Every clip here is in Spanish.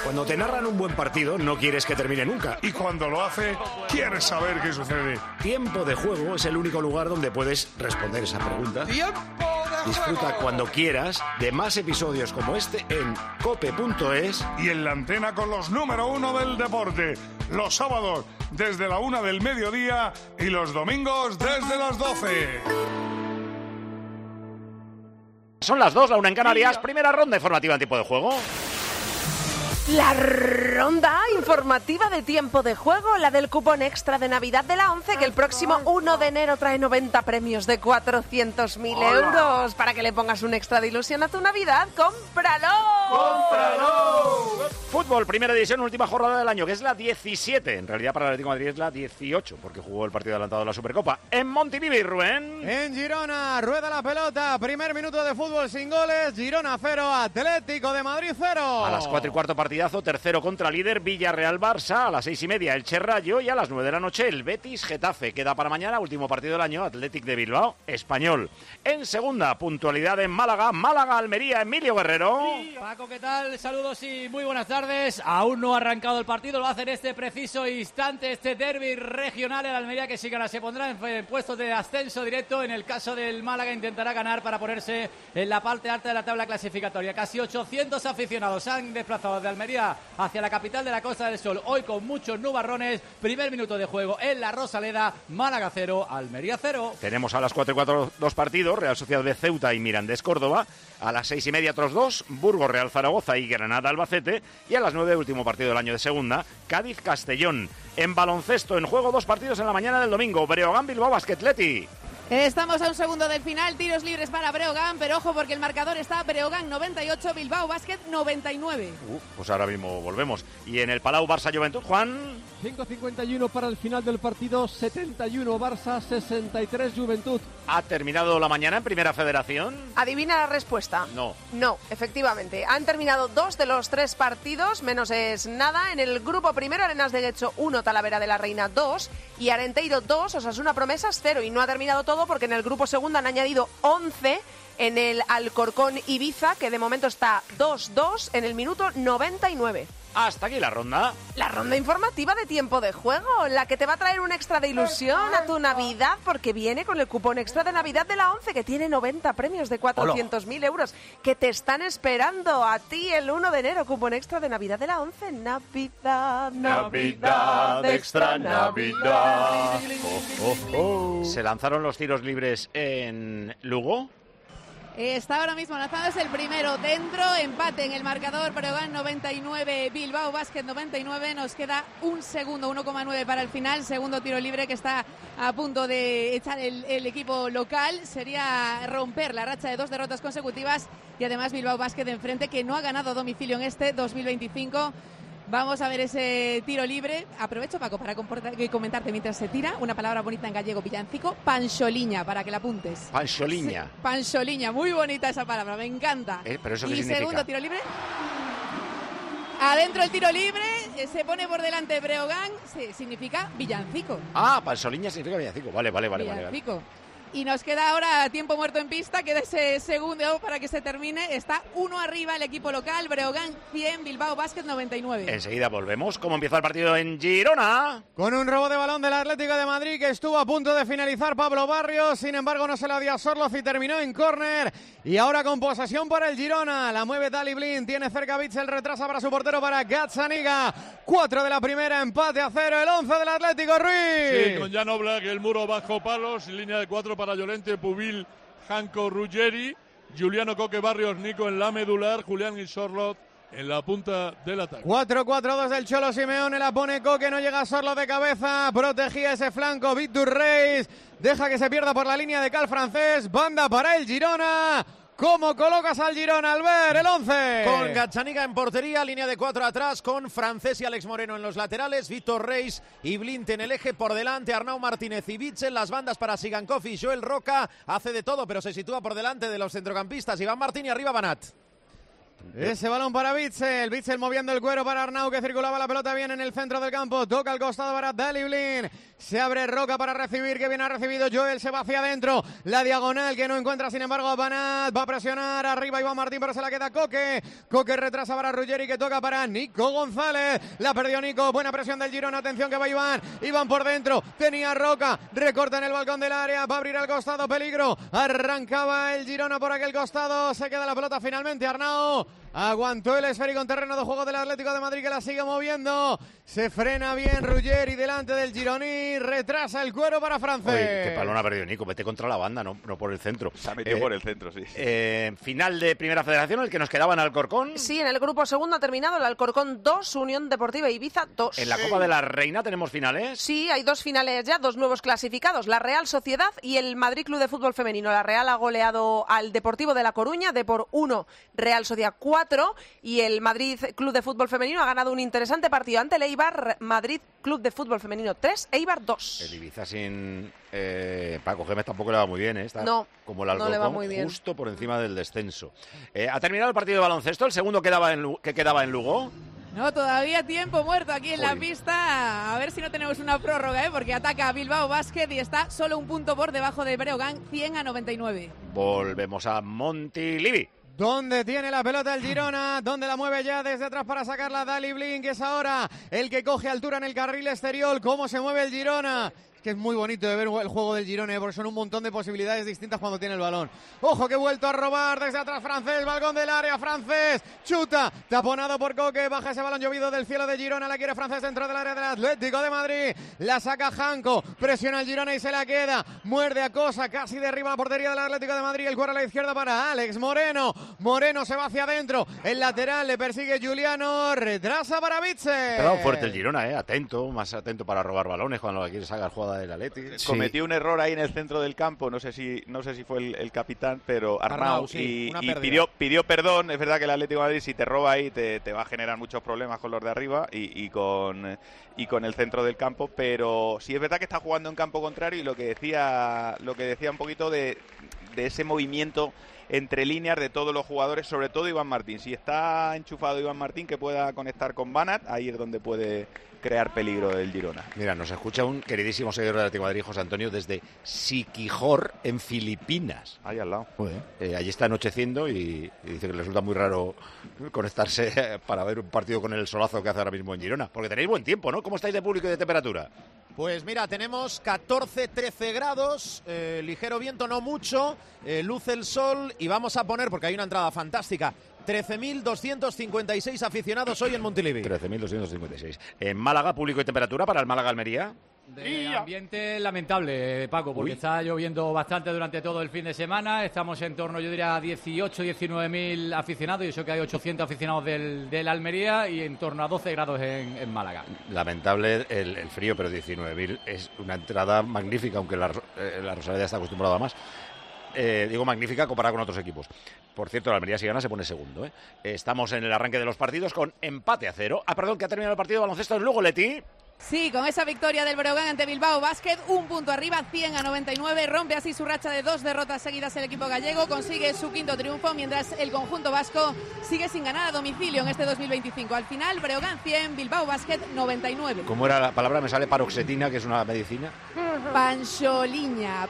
Cuando te narran un buen partido, no quieres que termine nunca. Y cuando lo hace, quieres saber qué sucede. Tiempo de Juego es el único lugar donde puedes responder esa pregunta. ¡Tiempo de Juego! Disfruta cuando quieras de más episodios como este en cope.es. Y en la antena con los número 1 del deporte. Los sábados desde la 1 del mediodía y los domingos desde las 12. Son las 2, la 1 en Canarias. Primera ronda informativa en Tiempo de Juego. La ronda informativa de Tiempo de Juego, la del cupón extra de Navidad de la 11, que el próximo 1 de enero trae 90 premios de 400.000 euros. Para que le pongas un extra de ilusión a tu Navidad, ¡cómpralo! ¡Cómpralo! Fútbol, primera división, última jornada del año, que es la 17. En realidad para el Atlético de Madrid es la 18, porque jugó el partido adelantado de la Supercopa. En Montilivi, Rubén. En Girona, rueda la pelota, primer minuto de fútbol sin goles, Girona 0, Atlético de Madrid 0. A las 4:15 partidazo, tercero contra líder, Villarreal-Barça, a las 6:30 el Cherrayo y a las 9 de la noche el Betis-Getafe. Queda para mañana, último partido del año, Athletic de Bilbao, Español. En segunda, puntualidad en Málaga, Málaga-Almería, Emilio Guerrero. Paco, ¿qué tal? Saludos y muy buenas tardes. Aún no ha arrancado el partido, lo hace en este preciso instante, este derbi regional. El Almería, que sí que ahora se pondrá en puestos de ascenso directo. En el caso del Málaga intentará ganar para ponerse en la parte alta de la tabla clasificatoria. Casi 800 aficionados han desplazado de Almería hacia la capital de la Costa del Sol, hoy con muchos nubarrones. Primer minuto de juego en la Rosaleda, Málaga 0, Almería 0. Tenemos a las 4:04 dos partidos, Real Sociedad de Ceuta y Mirandés Córdoba. A las 6:30 otros dos, Burgos Real Zaragoza y Granada Albacete. Y a las 9, último partido del año de segunda, Cádiz Castellón. En baloncesto, en juego dos partidos en la mañana del domingo, Breogán Bilbao Basket Leti. Estamos a un segundo del final, tiros libres para Breogán, pero ojo porque el marcador está Breogán 98, Bilbao Basket 99. Pues ahora mismo volvemos. Y en el Palau Barça Juventud, Juan. 5:51 para el final del partido, 71 Barça, 63 Juventud. ¿Ha terminado la mañana en Primera Federación? ¿Adivina la respuesta? No. No, efectivamente. Han terminado 2 de los 3 partidos, menos es nada. En el grupo primero, Arenas de Guecho 1, Talavera de la Reina 2 y Arenteiro 2, Osasuna Promesas 0. Y no ha terminado todo porque en el grupo segundo han añadido 11 en el Alcorcón Ibiza, que de momento está 2-2 en el minuto 99. Hasta aquí la ronda. La ronda informativa de Tiempo de Juego, la que te va a traer un extra de ilusión a tu Navidad, porque viene con el cupón extra de Navidad de la 11, que tiene 90 premios de 400.000 euros, que te están esperando a ti el 1 de enero. Cupón extra de Navidad de la 11. Navidad, Navidad, extra Navidad. ¿Se lanzaron los tiros libres en Lugo? Está ahora mismo lanzándose el primero dentro, empate en el marcador, Breogán 99, Bilbao Basket 99, nos queda un segundo, 1,9 para el final, segundo tiro libre que está a punto de echar el equipo local, sería romper la racha de 2 derrotas consecutivas y además Bilbao Basket de enfrente, que no ha ganado a domicilio en este 2025. Vamos a ver ese tiro libre. Aprovecho, Paco, para comentarte mientras se tira una palabra bonita en gallego villancico, panxoliña, para que la apuntes. Panxoliña. Sí, panxoliña, muy bonita esa palabra, me encanta. ¿Pero eso qué y significa? Segundo tiro libre. Adentro el tiro libre, se pone por delante Breogán, significa villancico. Ah, panxoliña significa villancico. Vale. Villancico. Y nos queda ahora tiempo muerto en pista, queda ese segundo para que se termine. Está 1 arriba el equipo local, Breogán 100, Bilbao Basket 99. Enseguida volvemos. ¿Cómo empieza el partido en Girona? Con un robo de balón del Atlético de Madrid que estuvo a punto de finalizar Pablo Barrios, sin embargo no se lo dio a Sorloz y terminó en córner. Y ahora con posesión para el Girona, la mueve Dali Blind, tiene cerca Bitzel, retrasa para su portero para Gazzaniga. 4 de la primera, empate a 0, el 11 del Atlético, Ruiz. Sí, con Jan Oblak, el muro bajo palos, línea de 4 para Llorente, Pubil, Janko, Ruggeri, Juliano Coque, Barrios, Nico en la medular, Julián y Sorloz en la punta del ataque. 4-4-2 del Cholo Simeone, la pone Coque, no llega Sorloz de cabeza, protegía ese flanco, Víctor Reis, deja que se pierda por la línea de cal francés, banda para el Girona. ¿Cómo colocas al Girona, Albert, el 11? Con Gazzaniga en portería, línea de 4 atrás, con Francés y Alex Moreno en los laterales, Víctor Reis y Blint en el eje, por delante Arnau Martínez y Bitzel, las bandas para Sigankov y Joel Roca, hace de todo, pero se sitúa por delante de los centrocampistas, Iván Martín y arriba Banat. Ese balón para Witsel. Witsel moviendo el cuero para Arnau, que circulaba la pelota bien en el centro del campo. Toca al costado para Daley Blind. Se abre Roca para recibir, que bien ha recibido Joel. Se va hacia adentro. La diagonal que no encuentra, sin embargo, a Banat. Va a presionar arriba Iván Martín, pero se la queda Coque. Coque retrasa para Ruggeri, que toca para Nico González. La perdió Nico. Buena presión del Girona. Atención que va Iván. Iván por dentro. Tenía Roca. Recorta en el balcón del área. Va a abrir al costado. Peligro. Arrancaba el Girona por aquel costado. Se queda la pelota finalmente. Arnau aguantó el esférico en terreno de juego del Atlético de Madrid, que la sigue moviendo. Se frena bien Ruggeri delante del Gironí. Retrasa el cuero para Francés. Oye, qué balón ha perdido Nico. Vete contra la banda, no por el centro. Se ha metido por el centro, sí. Final de Primera Federación, el que nos quedaba en Alcorcón. Sí, en el grupo segundo ha terminado el Alcorcón 2, Unión Deportiva Ibiza 2. En la Copa de la Reina tenemos finales. Sí, hay 2 finales ya, 2 nuevos clasificados, la Real Sociedad y el Madrid Club de Fútbol Femenino. La Real ha goleado al Deportivo de La Coruña de por 1, Real Sociedad 4, y el Madrid Club de Fútbol Femenino ha ganado un interesante partido ante el Eibar. Madrid Club de Fútbol Femenino 3, Eibar 2. El Ibiza sin Paco Gémez tampoco le va muy bien, ¿eh? Está no, como el Alcorcón, no le va muy bien. Justo por encima del descenso. Ha terminado el partido de baloncesto, el segundo que quedaba en Lugo. No, todavía tiempo muerto aquí en la pista. A ver si no tenemos una prórroga, porque ataca Bilbao Basket y está solo un punto por debajo de Breogán, 100-99. Volvemos a Montilivi. ¿Dónde tiene la pelota el Girona? ¿Dónde la mueve ya desde atrás para sacarla Daley Blind, que es ahora el que coge altura en el carril exterior? ¿Cómo se mueve el Girona? Que es muy bonito de ver el juego del Girona, porque son un montón de posibilidades distintas cuando tiene el balón. Ojo que vuelto a robar desde atrás Francés, balcón del área, Francés, chuta, taponado por Coque, baja ese balón llovido del cielo de Girona, la quiere Francés dentro del área del Atlético de Madrid, la saca Janko, presiona el Girona y se la queda, muerde a Cosa, casi derriba la portería del Atlético de Madrid, el cuero a la izquierda para Alex Moreno, Moreno se va hacia adentro, el lateral le persigue Juliano, retrasa para Witsel. Ha dado fuerte el Girona, atento, más atento para robar balones cuando la quiere sacar jugada del Atleti. Sí. Cometió un error ahí en el centro del campo, no sé si fue el capitán, pero Arnau, sí, y pidió perdón. Es verdad que el Atlético de Madrid, si te roba ahí, te va a generar muchos problemas con los de arriba y con el centro del campo, pero sí es verdad que está jugando en campo contrario, y lo que decía un poquito de ese movimiento entre líneas de todos los jugadores, sobre todo Iván Martín. Si está enchufado Iván Martín, que pueda conectar con Banat, ahí es donde puede crear peligro el Girona. Mira, nos escucha un queridísimo seguidor del Atlético de Madrid, José Antonio, desde Siquijor, en Filipinas. Ahí al lado. Allí está anocheciendo y dice que le resulta muy raro conectarse para ver un partido con el solazo que hace ahora mismo en Girona. Porque tenéis buen tiempo, ¿no? ¿Cómo estáis de público y de temperatura? Pues mira, tenemos 14-13 grados, ligero viento, no mucho, luce el sol y vamos a poner, porque hay una entrada fantástica, 13.256 aficionados hoy en Montilivi. 13.256. En Málaga, público y temperatura para el Málaga-Almería. De ambiente lamentable, Paco, porque está lloviendo bastante durante todo el fin de semana. Estamos en torno, yo diría, a 18-19.000 aficionados, y eso que hay 800 aficionados del Almería, y en torno a 12 grados en Málaga. Lamentable el frío, pero 19.000 es una entrada magnífica, aunque la Rosaleda está acostumbrada a más. Digo magnífica comparada con otros equipos. Por cierto, la Almería, si gana, se pone segundo. Estamos en el arranque de los partidos con empate a 0. Perdón, que ha terminado el partido de baloncesto en Lugo, Leti. Sí, con esa victoria del Breogán ante Bilbao Basket, un punto arriba, 100-99, rompe así su racha de 2 derrotas seguidas el equipo gallego, consigue su quinto triunfo, mientras el conjunto vasco sigue sin ganar a domicilio en este 2025. Al final, Breogán 100, Bilbao Basket 99. ¿Cómo era la palabra? Me sale paroxetina, que es una medicina. Panxoliña.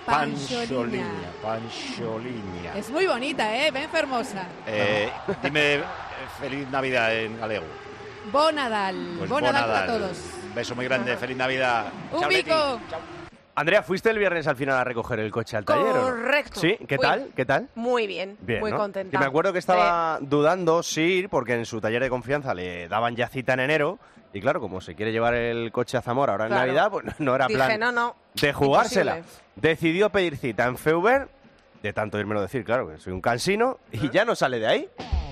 Es muy bonita, Ben Fermosa. Dime feliz Navidad en galego. Bon Nadal. Pues Bon Nadal para todos. Un beso muy grande, feliz Navidad. Un pico. Andrea, ¿fuiste el viernes al final a recoger el coche al taller? Correcto. ¿Sí? ¿Qué tal? ¿Qué tal? Muy bien, muy ¿no? contenta. Y me acuerdo que estaba dudando si ir, porque en su taller de confianza le daban ya cita en enero, y claro, como se quiere llevar el coche a Zamora ahora en Navidad, pues no era plan de jugársela. Imposible. Decidió pedir cita en Feuber, de tanto irmelo decir, claro, que soy un cansino, y ya no sale de ahí.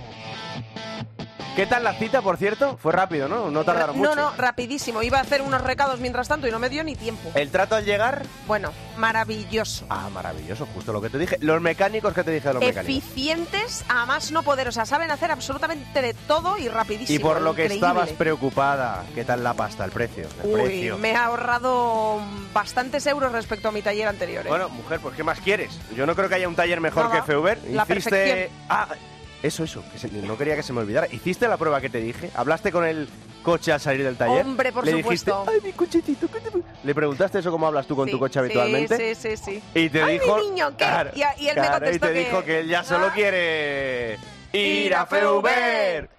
¿Qué tal la cita, por cierto? Fue rápido, ¿no? No tardaron mucho. No, rapidísimo. Iba a hacer unos recados mientras tanto y no me dio ni tiempo. ¿El trato al llegar? Bueno, maravilloso. Maravilloso, justo lo que te dije. Los mecánicos, ¿qué te dije de los mecánicos? Eficientes, a más no poder. O sea, saben hacer absolutamente de todo y rapidísimo. Y por lo que increíble. estabas preocupada, ¿qué tal la pasta, el precio? Me he ahorrado bastantes euros respecto a mi taller anterior. Bueno, mujer, pues ¿qué más quieres? Yo no creo que haya un taller mejor que Feuber. La perfección. Eso, no quería que se me olvidara. ¿Hiciste la prueba que te dije? ¿Hablaste con el coche al salir del taller? Hombre, por Le supuesto. dijiste, ay, mi cochecito. ¿Le preguntaste eso cómo hablas tú con tu coche habitualmente? Sí. Y te ay, dijo... mi niño, ¿qué? Claro, y él me contestó y te dijo que él ya solo quiere ir a Feuber.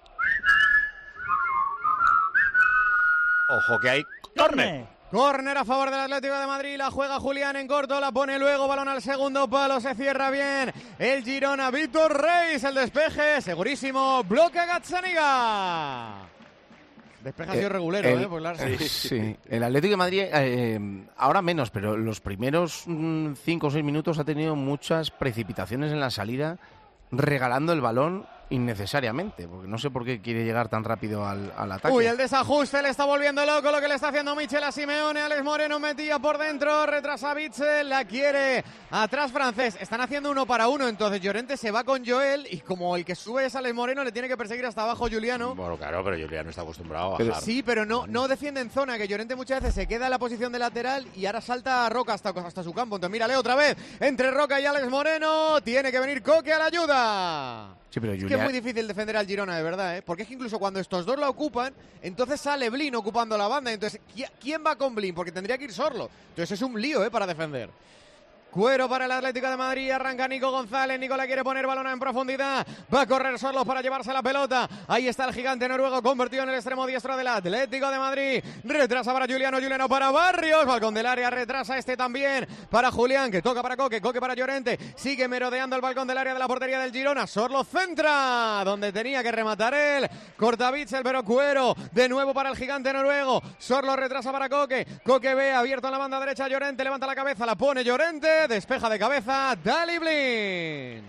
Ojo que hay córner. Córner a favor del Atlético de Madrid, la juega Julián en corto, la pone luego, balón al segundo palo, se cierra bien el Girona, Víctor Reis, el despeje, segurísimo, bloque Gazzaniga. Despeja ha sido regulero, Sí, el Atlético de Madrid, ahora menos, pero los primeros 5 o 6 minutos ha tenido muchas precipitaciones en la salida, regalando el balón innecesariamente, porque no sé por qué quiere llegar tan rápido al ataque. Uy, el desajuste le está volviendo loco lo que le está haciendo Michel a Simeone. Alex Moreno metía por dentro, retrasa Witsel, la quiere atrás Francés. Están haciendo 1 para 1, entonces Llorente se va con Joel y como el que sube es Alex Moreno, le tiene que perseguir hasta abajo Juliano. Bueno, claro, pero Juliano está acostumbrado a bajar. Sí, pero no defiende en zona, que Llorente muchas veces se queda en la posición de lateral y ahora salta a Roca hasta su campo. Entonces mírale otra vez, entre Roca y Alex Moreno, tiene que venir Coque a la ayuda. Sí, pero es que es muy difícil defender al Girona, de verdad, ¿eh? Porque es que incluso cuando estos dos la ocupan, entonces sale Blin ocupando la banda. Entonces, ¿quién va con Blin? Porque tendría que ir Sorlo. Entonces es un lío, para defender. Cuero para el Atlético de Madrid, arranca Nico González, Nico la quiere poner balón en profundidad, va a correr Sorlo para llevarse la pelota, ahí está el gigante noruego convertido en el extremo diestro del Atlético de Madrid, retrasa para Juliano para Barrios, balcón del área, retrasa también para Julián, que toca para Coque para Llorente, sigue merodeando el balcón del área de la portería del Girona, Sorlo centra, donde tenía que rematar él, corta Witsel, pero Cuero, de nuevo para el gigante noruego, Sorlo retrasa para Coque ve abierto en la banda derecha, Llorente levanta la cabeza, la pone Llorente, despeja de cabeza Daley Blind.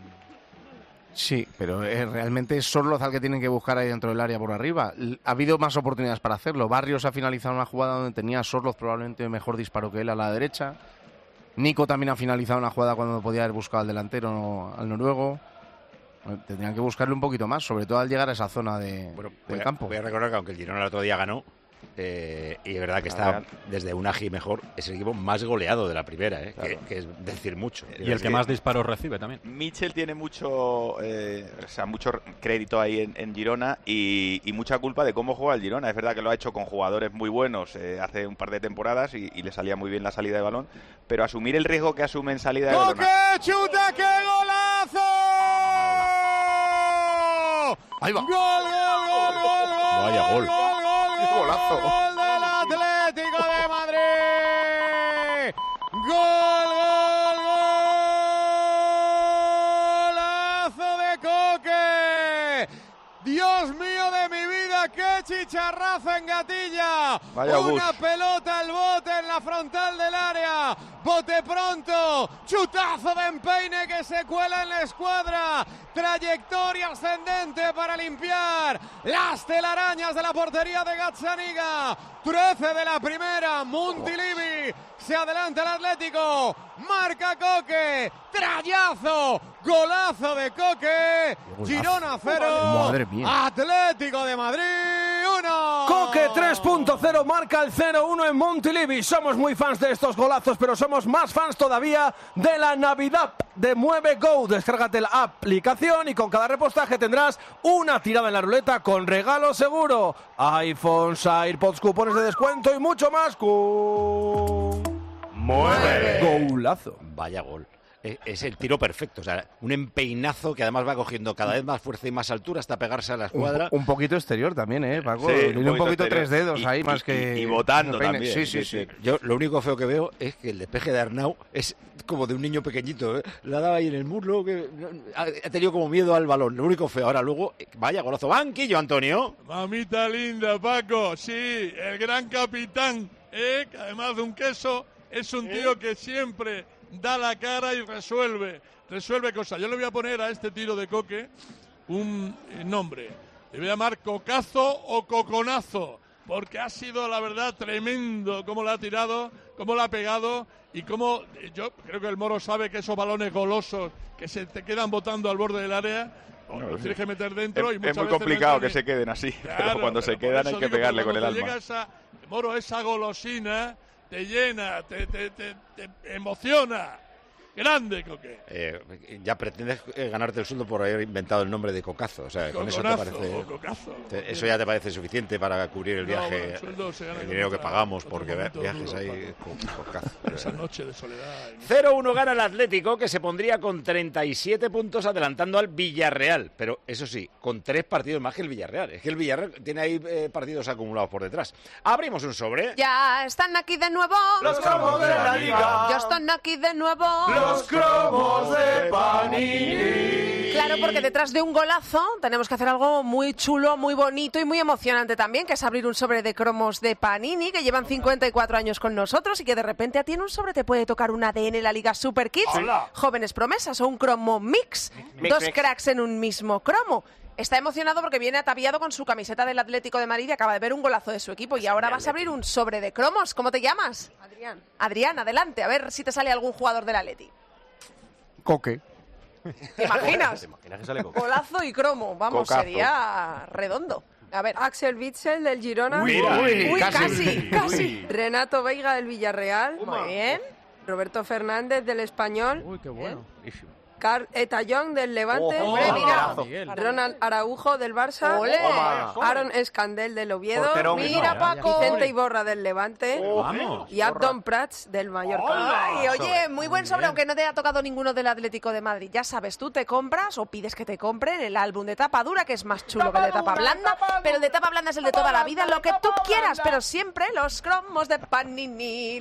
Sí, pero realmente es Sorloz al que tienen que buscar ahí dentro del área por arriba. Ha habido más oportunidades para hacerlo. Barrios ha finalizado una jugada donde tenía a Sorloz probablemente mejor disparo que él a la derecha. Nico también ha finalizado una jugada cuando podía haber buscado al delantero, al noruego. Tendrían que buscarle un poquito más, sobre todo al llegar a esa zona del campo. Voy a recordar que aunque el Girona el otro día ganó, y es verdad que está desde Unagi mejor, es el equipo más goleado de la primera, claro. que es decir mucho. Y el que más disparos recibe también. Michel tiene mucho crédito ahí en Girona y mucha culpa de cómo juega el Girona. Es verdad que lo ha hecho con jugadores muy buenos hace un par de temporadas y le salía muy bien la salida de balón, pero asumir el riesgo que asume en salida de balón. ¡Coque, chuta, qué golazo! ¡Ahí va! ¡Gol! Vaya gol. ¡Golazo! ¡Gol del Atlético de Madrid! ¡Golazo de Coque! ¡Dios mío de mi vida! ¡Qué chicharrazo en Gatilla! Vaya Una pelota al bote en la frontal del área. Bote pronto. Chutazo de empeine que se cuela en la escuadra. Trayectoria ascendente para limpiar las telarañas de la portería de Gazzaniga. 13 de la primera. Montilivi. Se adelanta el Atlético. Marca Coque. Trayazo. Golazo de Coque. Girona 0. Madre mía. Atlético de Madrid 1. Coque 3.0 marca el 0-1 en Montilivi. Somos muy fans de estos golazos, pero somos más fans todavía de la Navidad de Mueve Go. Descárgate la aplicación y con cada repostaje tendrás una tirada en la ruleta con regalo seguro. iPhones, AirPods, cupones de descuento y mucho más. ¡Mueve! Golazo. Vaya gol. Es el tiro perfecto, o sea, un empeinazo que además va cogiendo cada vez más fuerza y más altura hasta pegarse a la escuadra. Un poquito exterior también, Paco. Sí, Tiene un poquito tres dedos ahí, más que... Y botando también. Sí. Yo lo único feo que veo es que el despeje de Arnau es como de un niño pequeñito, ¿eh? La daba ahí en el muslo, que ha tenido como miedo al balón. Lo único feo. Ahora luego, vaya golazo. Banquillo, Antonio. Mamita linda, Paco. Sí, el gran capitán, que además de un queso, es un tío que siempre da la cara y resuelve cosas. Yo le voy a poner a este tiro de Coque un nombre. Le voy a llamar Cocazo o Coconazo, porque ha sido, la verdad, tremendo cómo la ha tirado, cómo la ha pegado y cómo, yo creo que el Moro sabe que esos balones golosos que se te quedan botando al borde del área, los tienes que meter dentro. Y muchas es muy veces complicado que se queden así, claro, pero cuando se quedan hay que pegarle con el alma. Llega Moro, esa golosina te llena, te emociona. Grande Coque. Ya pretendes ganarte el sueldo por haber inventado el nombre de Cocazo. O sea, con eso te parece. Cocazo. Eso ya te parece suficiente para cubrir el viaje, el dinero que pagamos porque viajes ahí Cocazo. Esa noche de soledad. 0-1 gana el Atlético, que se pondría con 37 puntos adelantando al Villarreal. Pero eso sí, con 3 partidos más que el Villarreal. Es que el Villarreal tiene ahí partidos acumulados por detrás. Abrimos un sobre. Ya están aquí de nuevo los cromos de la Liga. Ya están aquí de nuevo los cromos de Panini. Claro, porque detrás de un golazo tenemos que hacer algo muy chulo, muy bonito y muy emocionante también, que es abrir un sobre de cromos de Panini, que llevan 54 años con nosotros y que de repente a ti en un sobre te puede tocar un ADN la Liga Super Kids, Jóvenes Promesas o un cromo mix. Dos cracks en un mismo cromo. Está emocionado porque viene ataviado con su camiseta del Atlético de Madrid y acaba de ver un golazo de su equipo. Y ahora vas a abrir un sobre de cromos. ¿Cómo te llamas? Adrián. Adrián, adelante. A ver si te sale algún jugador del Atleti. Coque. ¿Te imaginas? ¿Te imaginas que sale Coque? Golazo y cromo. Vamos, Cocazo. Sería redondo. A ver. Axel Witsel del Girona. Uy, casi. Renato Veiga del Villarreal. Muy bien. Roberto Fernández del Español. Uy, qué bueno. Carl Etayón del Levante. Hombre, mira. Ronald Araujo del Barça. ¡Ole! Aaron Escandel del Oviedo. Porterón. Mira, Paco. Vicente Iborra del Levante. Vamos. Y Abdon Prats del Mallorca. Ay, oye, muy buen sobre, aunque no te haya tocado ninguno del Atlético de Madrid. Ya sabes, tú te compras o pides que te compren el álbum de tapa dura, que es más chulo que el de tapa blanda, pero el de tapa blanda es el de toda la vida, lo que tú quieras, pero siempre los cromos de Panini.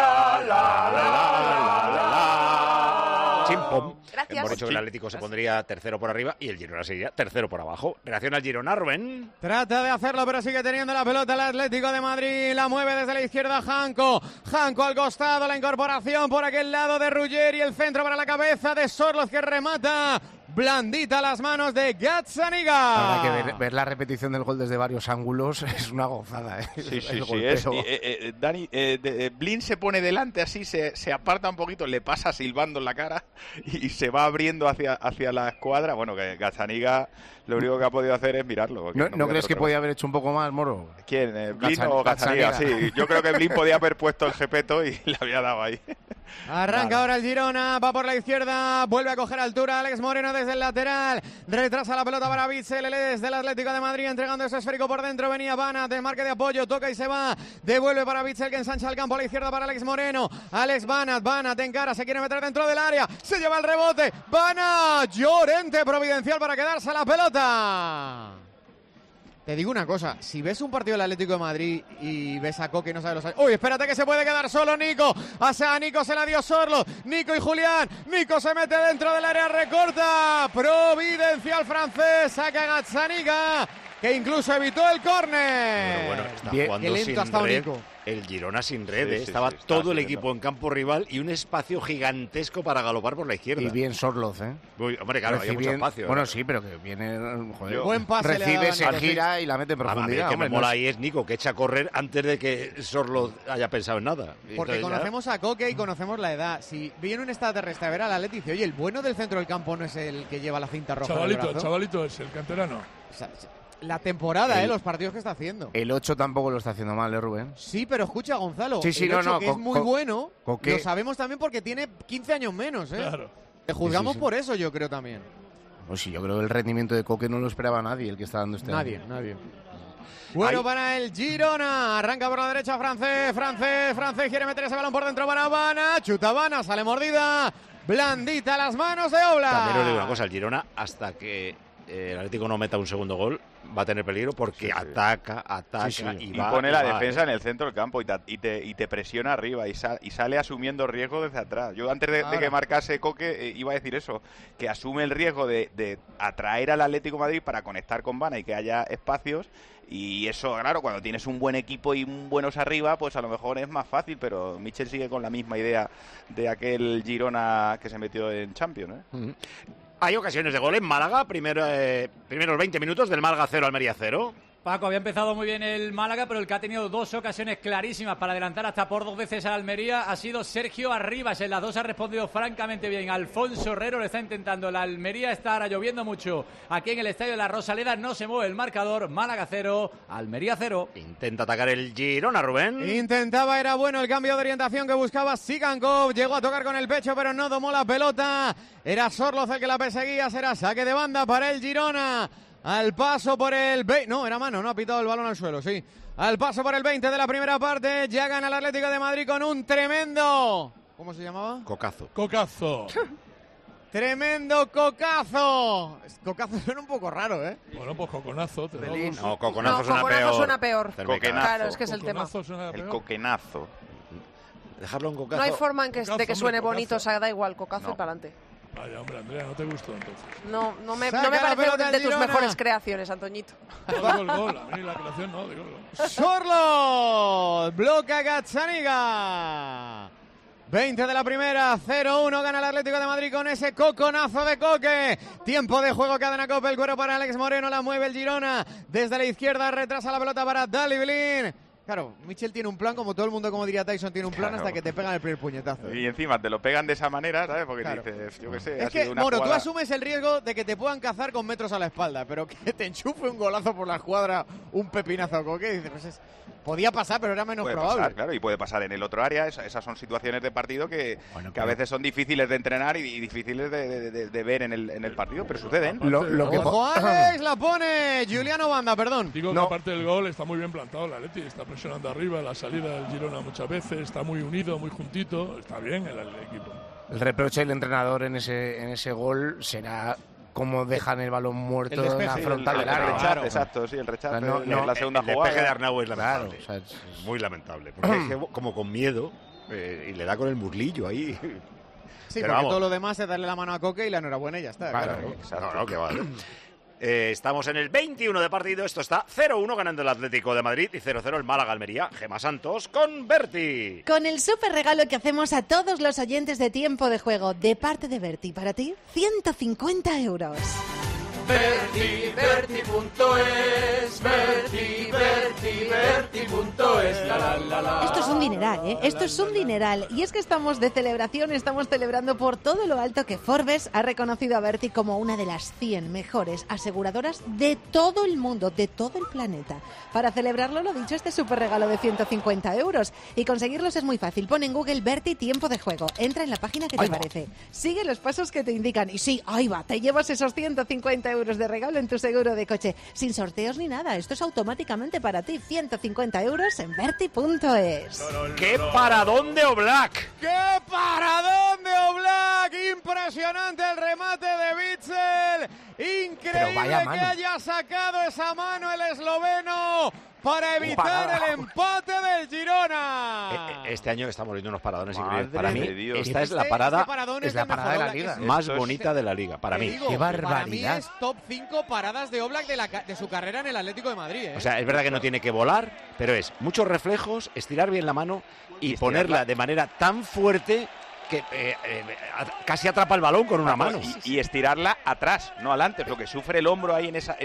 Chimpom. Gracias. Hemos dicho que el Atlético se pondría tercero por arriba y el Girona sería tercero por abajo. Reacción al Girona, Rubén. Trata de hacerlo, pero sigue teniendo la pelota el Atlético de Madrid. La mueve desde la izquierda Janko. Janko al costado, la incorporación por aquel lado de Ruggieri. El centro para la cabeza de Sorloz, que remata. Blandita las manos de Gazzaniga. Habrá que ver la repetición del gol desde varios ángulos. Es una gozada, ¿eh? Sí. Dani, Blin se pone delante así, se aparta un poquito, le pasa silbando en la cara y se va abriendo hacia la escuadra. Bueno, que Gazzaniga lo único que ha podido hacer es mirarlo. ¿No crees que podía haber hecho un poco más, Moro? ¿Quién? ¿Blin o Gazzaniga? Sí, yo creo que Blin podía haber puesto el Gepeto y le había dado ahí. Arranca ahora el Girona, va por la izquierda, vuelve a coger altura Alex Moreno desde el lateral, retrasa la pelota para Witsel, desde el Atlético de Madrid, entregando ese esférico por dentro, venía Banat, de marque de apoyo, toca y se va, devuelve para Witsel, que ensancha el campo a la izquierda para Alex Moreno, Alex Banat encara, se quiere meter dentro del área, se lleva el rebote, Banat, Llorente providencial para quedarse a la pelota. Te digo una cosa, si ves un partido del Atlético de Madrid y ves a Coque y no sabes los... ¡Uy, espérate que se puede quedar solo Nico! A Nico se la dio Sorloz, Nico y Julián, Nico se mete dentro del área, recorta, providencial francés, saca Gazzaniga, que incluso evitó el córner. Bueno, está jugando sin red. El Girona sin red, estaba todo el equipo en campo rival y un espacio gigantesco para galopar por la izquierda. Y bien Sorloz, ¿eh? Hombre, claro, había mucho espacio. Bueno, sí, pero que viene... Joder, buen pase recibe, se gira y la mete en profundidad. Lo que me mola ahí es Nico, que echa a correr antes de que Sorloz haya pensado en nada. Porque conocemos a Coque y conocemos la edad. Si viene un extraterrestre a ver al Atleti y dice, oye, el bueno del centro del campo no es el que lleva la cinta roja. Chavalito es el canterano. La temporada, los partidos que está haciendo. El 8 tampoco lo está haciendo mal, Rubén. Sí, pero escucha, Gonzalo. Sí, el 8, que es muy bueno, lo sabemos también porque tiene 15 años menos, ¿eh? Claro. Le juzgamos por eso, yo creo también. Pues sí, yo creo que el rendimiento de Coque no lo esperaba nadie, el que está dando este año. Nadie. Bueno, para el Girona, arranca por la derecha Francés, quiere meter ese balón por dentro para Habana, chuta Habana, sale mordida, blandita las manos de Oblak. También os digo una cosa, el Girona, hasta que el Atlético no meta un segundo gol, va a tener peligro porque ataca y pone la defensa en el centro del campo y te presiona arriba y sale asumiendo riesgo desde atrás. Yo antes de que marcase Coque iba a decir eso, que asume el riesgo de atraer al Atlético de Madrid para conectar con Vana y que haya espacios. Y eso, claro, cuando tienes un buen equipo y buenos arriba, pues a lo mejor es más fácil, pero Michel sigue con la misma idea de aquel Girona que se metió en Champions, Hay ocasiones de gol en Málaga, primeros 20 minutos del Málaga 0 Almería 0. Paco, había empezado muy bien el Málaga, pero el que ha tenido 2 ocasiones clarísimas para adelantar hasta por 2 veces al Almería ha sido Sergio Arribas. En las 2 ha respondido francamente bien. Alfonso Herrero lo está intentando. La Almería está ahora lloviendo mucho. Aquí en el Estadio de la Rosaleda no se mueve el marcador. Málaga 0, Almería 0. Intenta atacar el Girona, Rubén. Intentaba, era bueno el cambio de orientación que buscaba Sigankov. Llegó a tocar con el pecho, pero no domó la pelota. Era Sorloz el que la perseguía. Será saque de banda para el Girona. Al paso por el... No, era mano, no ha pitado el balón al suelo, sí. Al paso por el 20 de la primera parte, ya gana el Atlético de Madrid con un tremendo... ¿Cómo se llamaba? Cocazo. Cocazo. ¡Tremendo cocazo! Cocazo suena un poco raro, ¿eh? Bueno, pues coconazo. No, coconazo suena peor. Coquenazo. Claro, es que es el tema. El coquenazo. Dejarlo en cocazo. No hay forma en que, Cocazo, de que suene hombre, bonito, o sea, da igual, cocazo No. y para adelante. Vaya, hombre, Andrea, no te gustó entonces. No me Saca la parece pelota una el de tus Girona. mejores creaciones, Antoñito. No digo el gol, a mí la creación no, digo el gol. Sorloz, bloca Gazzaniga. 20 de la primera, 0-1 gana el Atlético de Madrid con ese coconazo de Coque. Tiempo de juego, cadena Cope, el cuero para Alex Moreno, la mueve el Girona. Desde la izquierda retrasa la pelota para Dali Blin. Claro, Michel tiene un plan, como todo el mundo, como diría Tyson, tiene un plan Claro. hasta que te pegan el primer puñetazo. Y encima te lo pegan de esa manera, ¿sabes? Porque Claro. dices, yo qué sé, Es ha que, sido una Moro, tú jugada... asumes el riesgo de que te puedan cazar con metros a la espalda, pero que te enchufe un golazo por la escuadra, un pepinazo a Coque, dices, pues podía pasar, pero era menos Puede probable. pasar, claro, y puede pasar en el otro área. Esas son situaciones de partido que a veces son difíciles de entrenar y difíciles de ver en el partido, pero suceden. Ojo, Alex, la pone Giuliano Banda, perdón. Digo que aparte del gol está muy bien plantado la Atleti, está presionando arriba, la salida del Girona muchas veces, está muy unido, muy juntito, está bien el equipo. El reproche del entrenador en ese gol será cómo dejan el balón muerto en la frontal del área. Rechazo, exacto, sí, el rechazo. O sea, en la segunda el jugada. despeje de Arnau es lamentable. Claro, o sea, es muy lamentable. Porque es que como con miedo y le da con el muslillo ahí. Sí, Pero porque vamos. todo lo demás es darle la mano a Coque y la enhorabuena y ya está. Claro, no, que vale. Estamos en el 21 de partido, esto está 0-1 ganando el Atlético de Madrid y 0-0 el Málaga-Almería. Gemma Santos con Berti. Con el súper regalo que hacemos a todos los oyentes de Tiempo de Juego, de parte de Berti, para ti, 150 euros. Berti.es, Berti.es, Esto es un dineral, ¿eh? Esto es un dineral. Y es que estamos de celebración, estamos celebrando por todo lo alto que Forbes ha reconocido a Berti como una de las 100 mejores aseguradoras de todo el mundo, de todo el planeta. Para celebrarlo, lo dicho, este súper regalo de 150 euros. Y conseguirlos es muy fácil. Pon en Google Berti Tiempo de Juego. Entra en la página que te parece. Sigue los pasos que te indican. Y sí, ahí va, te llevas esos 150 euros de regalo en tu seguro de coche. Sin sorteos ni nada. Esto es automáticamente para ti. 150 euros en Berti.es. ¡Qué paradón de Oblak! ¡Qué paradón de Oblak! Impresionante el remate de Witsel. Increíble que haya sacado esa mano el esloveno para evitar el empate del Girona. Este año estamos viendo unos paradones Madre increíbles. Para mí, de Dios. esta es la Este parada, paradón es la el parada mejor de la Oblak. liga Es- más Esto es- bonita de la liga. Para Te mí. digo, ¡Qué Para mí barbaridad! es top 5 paradas de Oblak de su carrera en el Atlético de Madrid. ¿eh? O sea, es verdad que no tiene que volar, pero es muchos reflejos, estirar bien la mano y ponerla de manera tan fuerte que casi atrapa el balón con una mano. Y estirarla atrás, no adelante. Lo que sufre el hombro ahí en esa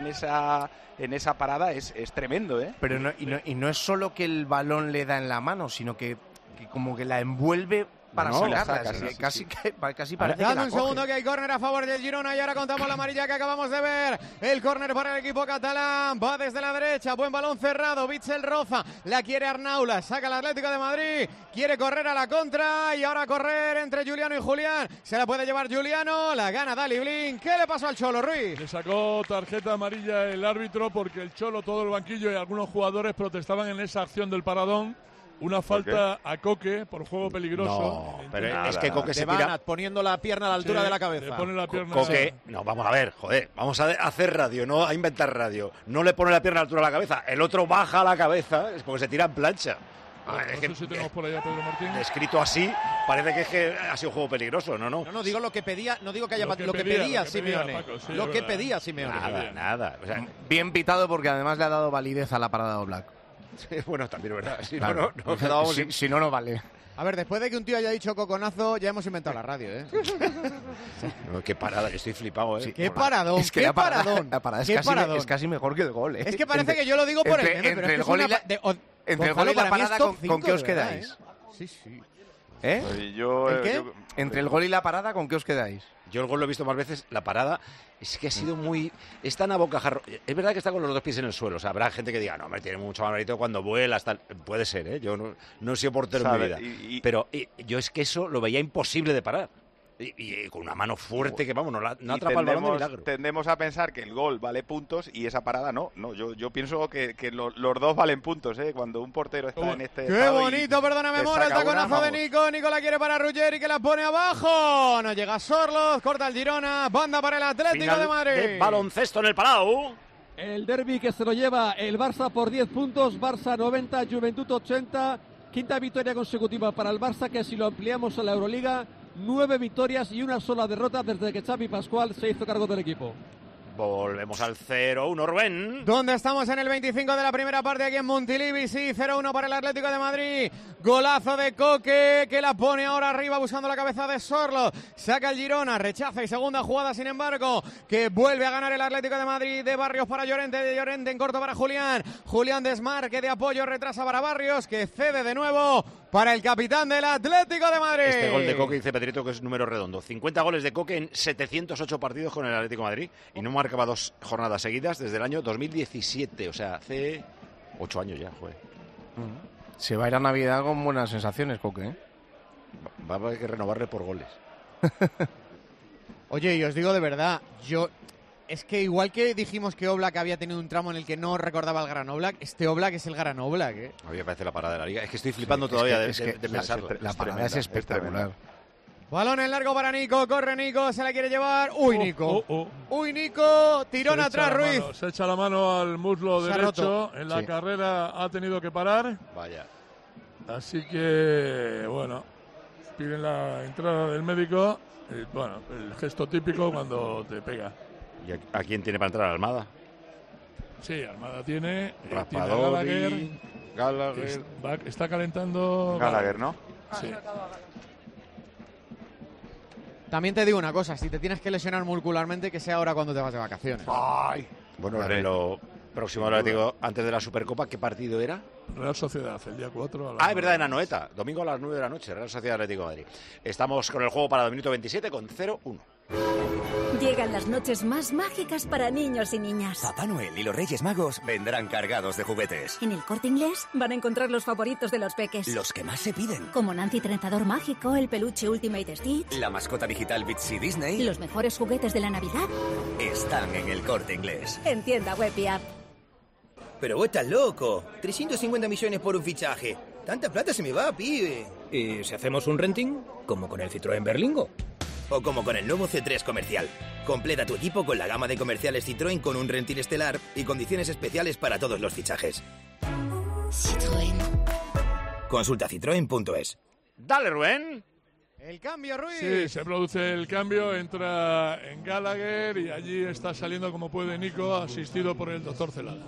parada es tremendo, ¿eh? Pero y no es solo que el balón le da en la mano, sino que como que la envuelve para No, la sacarla. saca, Casi parece que Dame la un coge. segundo que hay córner a favor del Girona y ahora contamos la amarilla que acabamos de ver. El córner para el equipo catalán. Va desde la derecha. Buen balón cerrado. Witsel roza. La quiere Arnaula. Saca el Atlético de Madrid. Quiere correr a la contra y ahora correr entre Juliano y Julián. Se la puede llevar Juliano. La gana Dali Blin. ¿Qué le pasó al Cholo, Ruiz? Le sacó tarjeta amarilla el árbitro porque el Cholo, todo el banquillo y algunos jugadores protestaban en esa acción del paradón. Una falta a Coque por juego peligroso. No, pero es que Coque se Van tira. poniendo la pierna a la altura Sí, de la le cabeza. pone la pierna. Coque, no, vamos a ver, joder, vamos a hacer radio, no a inventar radio. No le pone la pierna a la altura de la cabeza, el otro baja la cabeza, es porque se tira en plancha. No Es sé que, si tenemos por ahí a Pedro Martín. escrito así, parece que ha sido un juego peligroso, no. No digo lo que pedía, no digo que haya Lo que lo que pedía, pedía lo que pedía, Simeone. Paco, sí, Lo es que verdad. pedía Simeone. Nada. O sea, Bien pitado porque además le ha dado validez a la parada de Oblak. bueno, también es verdad. Si Claro. no, nos quedábamos sin- Si no, no vale. A ver, después de que un tío haya dicho coconazo, ya hemos inventado la radio, ¿eh? No, qué parada, que estoy flipado, ¿eh? Sí, qué paradón, es que qué la parada, paradón. La parada es casi mejor que el gol, ¿eh? Es que parece que yo lo digo por el meme, pero es que el es gol una y la, entre el gol y la parada, ¿con qué os quedáis? Sí, sí. ¿Eh? Pues ¿El qué? Entre el gol y la parada, ¿con qué os quedáis? Yo el gol lo he visto más veces, la parada es que ha sido muy... Es tan a bocajarro. Es verdad que está con los dos pies en el suelo. O sea, habrá gente que diga, no, hombre, tiene mucho más mérito cuando vuela. Hasta... Puede ser, ¿eh? Yo no he sido portero en mi vida. Pero yo es que eso lo veía imposible de parar. Y con una mano fuerte que, vamos, no atrapa el balón de milagro. Tendemos a pensar que el gol vale puntos y esa parada no. Yo pienso que los dos valen puntos, ¿eh? Cuando un portero está en este... ¡Qué bonito! Perdóname, Mora, el taconazo de Nico. Nico la quiere para Ruggeri, que la pone abajo. No llega Sorloz, corta el Girona. Banda para el Atlético Final de Madrid. De baloncesto en el Palau. El derbi que se lo lleva el Barça por 10 puntos. Barça 90, Juventud 80. Quinta victoria consecutiva para el Barça, que si lo ampliamos a la Euroliga, 9 victorias y una sola derrota desde que Xavi Pascual se hizo cargo del equipo. Volvemos al 0-1, Rubén. ¿Dónde estamos en el 25 de la primera parte aquí en Montilivi? Sí, 0-1 para el Atlético de Madrid. Golazo de Coque, que la pone ahora arriba buscando la cabeza de Sorloz. Saca el Girona, rechaza y segunda jugada, sin embargo, que vuelve a ganar el Atlético de Madrid. De Barrios para Llorente, de Llorente en corto para Julián. Julián desmarque de apoyo, retrasa para Barrios, que cede de nuevo para el capitán del Atlético de Madrid. Este gol de Coque, dice Pedrito, que es número redondo. 50 goles de Coque en 708 partidos con el Atlético de Madrid y no marcaba 2 jornadas seguidas desde el año 2017. O sea, hace 8 años ya, joder. Se va a ir a Navidad con buenas sensaciones, Coque, ¿eh? Va a haber que renovarle por goles. Oye, y os digo de verdad, es que igual que dijimos que Oblak había tenido un tramo en el que no recordaba al gran Oblak, este Oblak es el gran Oblak, ¿eh? A mí me parece la parada de la Liga. Es que estoy flipando todavía de pensarlo. La parada es espectacular. Balón en largo para Nico, corre Nico, se la quiere llevar. ¡Uy, Nico! ¡Uy, Nico! Tirón atrás, Ruiz. Se echa la mano al muslo Se ha derecho. roto. En la carrera ha tenido que parar. Vaya. Así que, bueno, piden la entrada del médico. Bueno, el gesto típico cuando te pega. ¿Y a quién tiene para entrar? ¿Almada? Sí, Almada tiene. Raspadori, Gallagher. Está calentando. Gallagher, ¿no? Sí. También te digo una cosa, si te tienes que lesionar muscularmente, que sea ahora cuando te vas de vacaciones. ¡Ay! Bueno, en lo próximo ahora te digo, antes de la Supercopa, ¿qué partido era? Real Sociedad, el día 4. Es verdad, en Anoeta, domingo a las 9 de la noche, Real Sociedad Atlético de Madrid. Estamos con el juego para el minuto 27 con 0-1. Llegan las noches más mágicas para niños y niñas. Papá Noel y los Reyes Magos vendrán cargados de juguetes. En el Corte Inglés van a encontrar los favoritos de los peques. Los que más se piden. Como Nancy Trenzador Mágico, el peluche Ultimate Stitch, La mascota digital Bitsy Disney. los mejores juguetes de la Navidad. Están en el Corte Inglés. En tienda web y app. Pero vos estás loco. 350 millones por un fichaje. Tanta plata se me va, pibe. ¿Y si hacemos un renting? Como con el Citroën Berlingo. O como con el nuevo C3 Comercial. Completa tu equipo con la gama de comerciales Citroën con un renting estelar y condiciones especiales para todos los fichajes. Citroën. Consulta citroen.es. Dale, Rubén. El cambio, Ruiz. Sí, se produce el cambio, entra en Gallagher y allí está saliendo como puede Nico, asistido por el doctor Celada.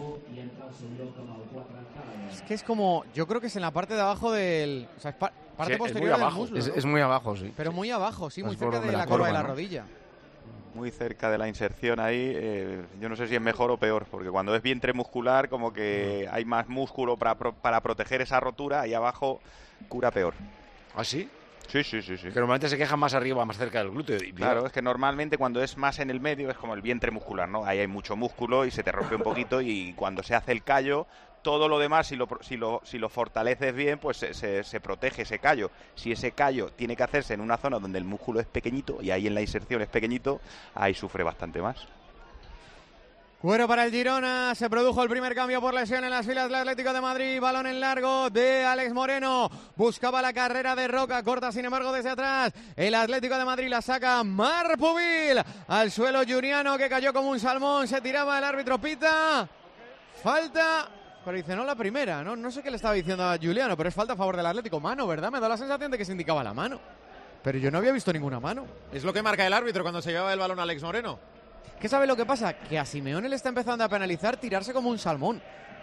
Es que es como, yo creo que es en la parte de abajo del... O sea, parte posterior del muslo, ¿no? Es muy abajo, sí. Pero muy abajo, sí, muy Es cerca por de la curva, curva de la ¿no? rodilla. Muy cerca de la inserción ahí. Yo no sé si es mejor o peor, porque cuando es vientre muscular, como que hay más músculo para proteger esa rotura, ahí abajo cura peor. ¿Ah, sí? Sí. Que normalmente se quejan más arriba, más cerca del glúteo. Claro, es que normalmente cuando es más en el medio es como el vientre muscular, ¿no? Ahí hay mucho músculo y se te rompe un poquito y cuando se hace el callo, todo lo demás, si lo fortaleces bien, pues se protege ese callo. Si ese callo tiene que hacerse en una zona donde el músculo es pequeñito y ahí en la inserción es pequeñito, ahí sufre bastante más. Cuero para el Girona, se produjo el primer cambio por lesión en las filas del Atlético de Madrid, balón en largo de Alex Moreno, buscaba la carrera de Roca, corta sin embargo desde atrás, el Atlético de Madrid la saca Marpuvil, al suelo Juriano que cayó como un salmón, se tiraba el árbitro pita, falta, pero dice no la primera, no sé qué le estaba diciendo a Juliano, pero es falta a favor del Atlético, mano, ¿verdad? Me da la sensación de que se indicaba la mano, pero yo no había visto ninguna mano. Es lo que marca el árbitro cuando se lleva el balón a Alex Moreno. ¿Qué sabe lo que pasa? Que a Simeone le está empezando a penalizar tirarse como un salmón.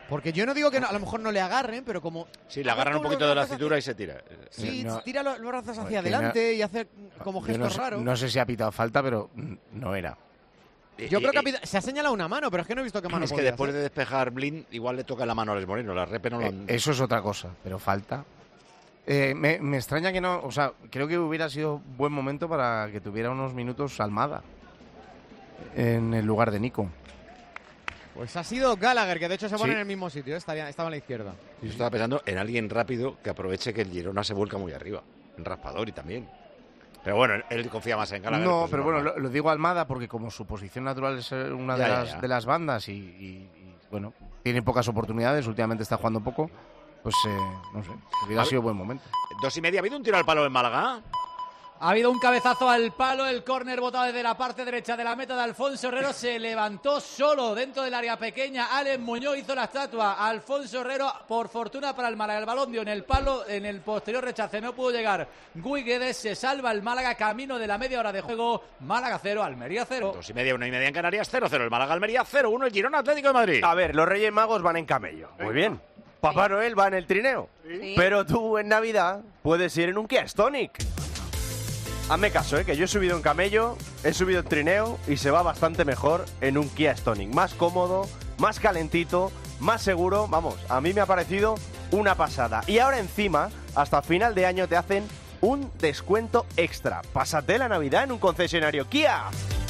Porque yo no digo que a lo mejor no le agarren, pero como... Sí, le agarran un poquito de la cintura y se tira. Sí, tira los brazos hacia adelante y hace como gestos raros. No sé si ha pitado falta, pero no era. Yo creo que se ha señalado una mano, pero es que no he visto qué mano. Es que después de despejar Blind, igual le toca la mano a Les Moreno. La repe no lo han... Eso es otra cosa, pero falta. Me extraña que no... O sea, creo que hubiera sido buen momento para que tuviera unos minutos Almada en el lugar de Nico. Pues ha sido Gallagher, que de hecho se pone en el mismo sitio, estaba a la izquierda. Yo estaba pensando en alguien rápido que aproveche que el Girona se vuelca muy arriba. En Raspadori también. Pero bueno, él confía más en Gallagher. No, pero bueno, lo digo a Almada porque como su posición natural es una de las bandas y bueno, tiene pocas oportunidades, últimamente está jugando poco, pues no sé, hubiera sido buen momento. 2:30, ¿ha habido un tiro al palo en Málaga? Ha habido un cabezazo al palo, el córner botado desde la parte derecha de la meta de Alfonso Herrero, se levantó solo dentro del área pequeña, Alex Muñoz hizo la estatua, Alfonso Herrero, por fortuna para el Málaga, el balón dio en el palo, en el posterior rechace no pudo llegar Gui Guedes, se salva el Málaga, camino de la media hora de juego, Málaga 0, Almería 0. 2:30, 1:30 en Canarias, 0-0 el Málaga, Almería 0-1 el Girona Atlético de Madrid. A ver, los Reyes Magos van en camello, muy bien. Papá Noel va en el trineo, pero tú en Navidad puedes ir en un Kia Stonic. Hazme caso, que yo he subido en camello, he subido en trineo y se va bastante mejor en un Kia Stonic. Más cómodo, más calentito, más seguro. Vamos, a mí me ha parecido una pasada. Y ahora encima, hasta final de año te hacen un descuento extra. Pásate la Navidad en un concesionario Kia.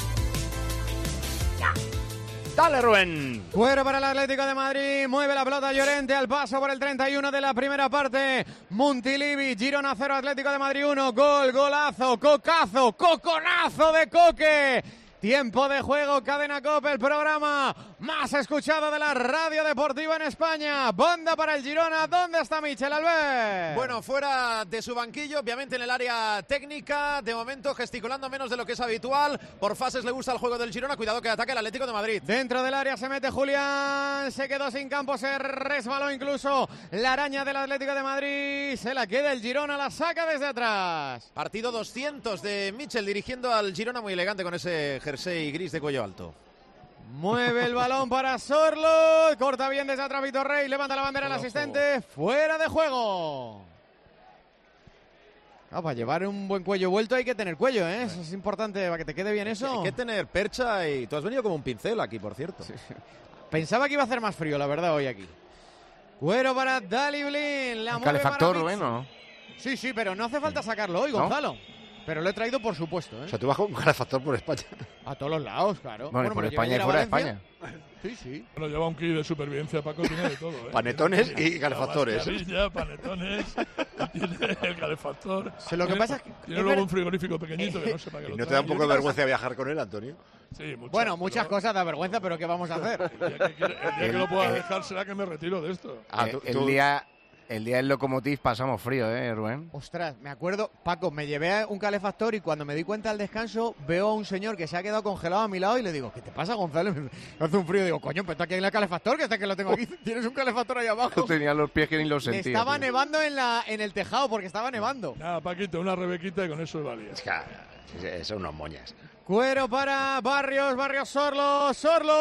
Dale, Rubén. Fuera para el Atlético de Madrid. Mueve la pelota Llorente al paso por el 31 de la primera parte. Montilivi, Girona 0, Atlético de Madrid 1. Gol, golazo, cocazo, coconazo de Coque. Tiempo de juego, Cadena COPE, el programa más escuchado de la radio deportiva en España. Banda para el Girona. ¿Dónde está Michel Albert? Bueno, fuera de su banquillo, obviamente en el área técnica, de momento gesticulando menos de lo que es habitual. Por fases le gusta el juego del Girona, cuidado que ataque el Atlético de Madrid. Dentro del área se mete Julián, se quedó sin campo, se resbaló incluso la araña del Atlético de Madrid. Se la queda el Girona, la saca desde atrás. Partido 200 de Michel dirigiendo al Girona, muy elegante con ese jersey gris de cuello alto. Mueve el balón para Sorlo, corta bien desde atrás Vitor Rey, levanta la bandera el asistente, fuera de juego. Para llevar un buen cuello vuelto hay que tener cuello, ¿eh? Eso es importante para que te quede bien eso. Hay que tener percha y tú has venido como un pincel aquí, por cierto. Sí. Pensaba que iba a hacer más frío, la verdad, hoy aquí. Cuero para Dali Blin, la mueve calefactor, bueno. Sí, pero no hace falta sacarlo hoy, Gonzalo. Pero lo he traído por supuesto, ¿eh? O sea, tú vas con un calefactor por España. A todos los lados, claro. Bueno, por España y fuera de España. Sí. Bueno, lleva un kit de supervivencia, Paco, tiene de todo, ¿eh? Panetones y calefactores. Panetones, tiene el calefactor. Lo que pasa es que... Tiene luego un frigorífico pequeñito que no sepa que lo ¿No te da un poco de vergüenza viajar con él, Antonio? Sí, muchas cosas da vergüenza, pero ¿qué vamos a hacer? El día que lo pueda dejar será que me retiro de esto. El día del Lokomotiv pasamos frío, Rubén? Ostras, me acuerdo, Paco, me llevé a un calefactor y cuando me di cuenta al descanso veo a un señor que se ha quedado congelado a mi lado y le digo, ¿qué te pasa, Gonzalo? Me hace un frío, digo, coño, pero está aquí en el calefactor, que hasta que lo tengo aquí, tienes un calefactor ahí abajo. No tenía los pies que ni los sentía. Estaba nevando en el tejado porque estaba nevando. Nada, Paquito, una rebequita y con eso valía. Son unos moñas. Cuero para Barrios Sorlo.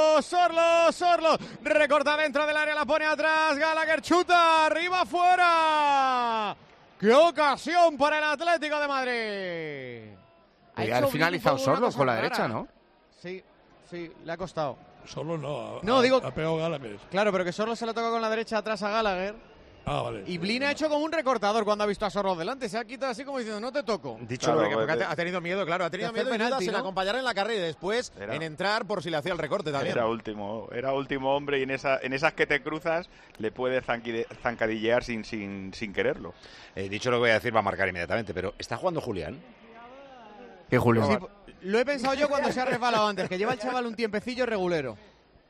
Recorta dentro del área, la pone atrás. Gallagher chuta, arriba, fuera. ¡Qué ocasión para el Atlético de Madrid! Ha finalizado Sorlo con la derecha, ¿no? Sí, le ha costado. Sorlo digo, ha pegado Gallagher. Claro, pero que Sorlo se lo toca con la derecha atrás a Gallagher. Vale. Y Blin ha hecho como un recortador cuando ha visto a Sorlo delante. Se ha quitado así como diciendo, no te toco. Dicho porque ha tenido miedo, claro. Ha tenido miedo penalti, en acompañar en la carrera y después en entrar por si le hacía el recorte también. Era último hombre y en esas que te cruzas le puedes zancadillear sin quererlo. Dicho lo que voy a decir va a marcar inmediatamente, pero ¿está jugando Julián? ¿Qué Julián? Sí, lo he pensado yo cuando se ha resbalado antes, que lleva el chaval un tiempecillo regulero.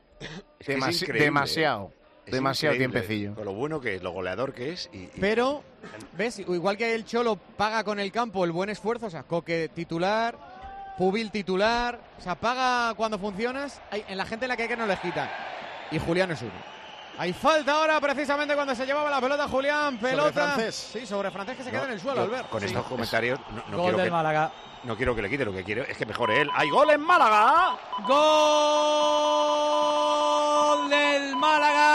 Demasiado tiempecillo. Con lo bueno que es, lo goleador que es. Pero, ¿ves? Igual que el Cholo paga con el campo el buen esfuerzo, o sea, Coque titular, Pubil titular, o sea, paga cuando funcionas, en la gente en la que hay que no les quita. Y Julián es uno. Hay falta ahora, precisamente cuando se llevaba la pelota Julián, pelota. Sobre Francés. Sí, sobre Francés que se queda en el suelo, Albert. Con estos comentarios Málaga. No quiero que le quite, lo que quiero es que mejore él. ¡Hay gol en Málaga! ¡Gol del Málaga! Vamos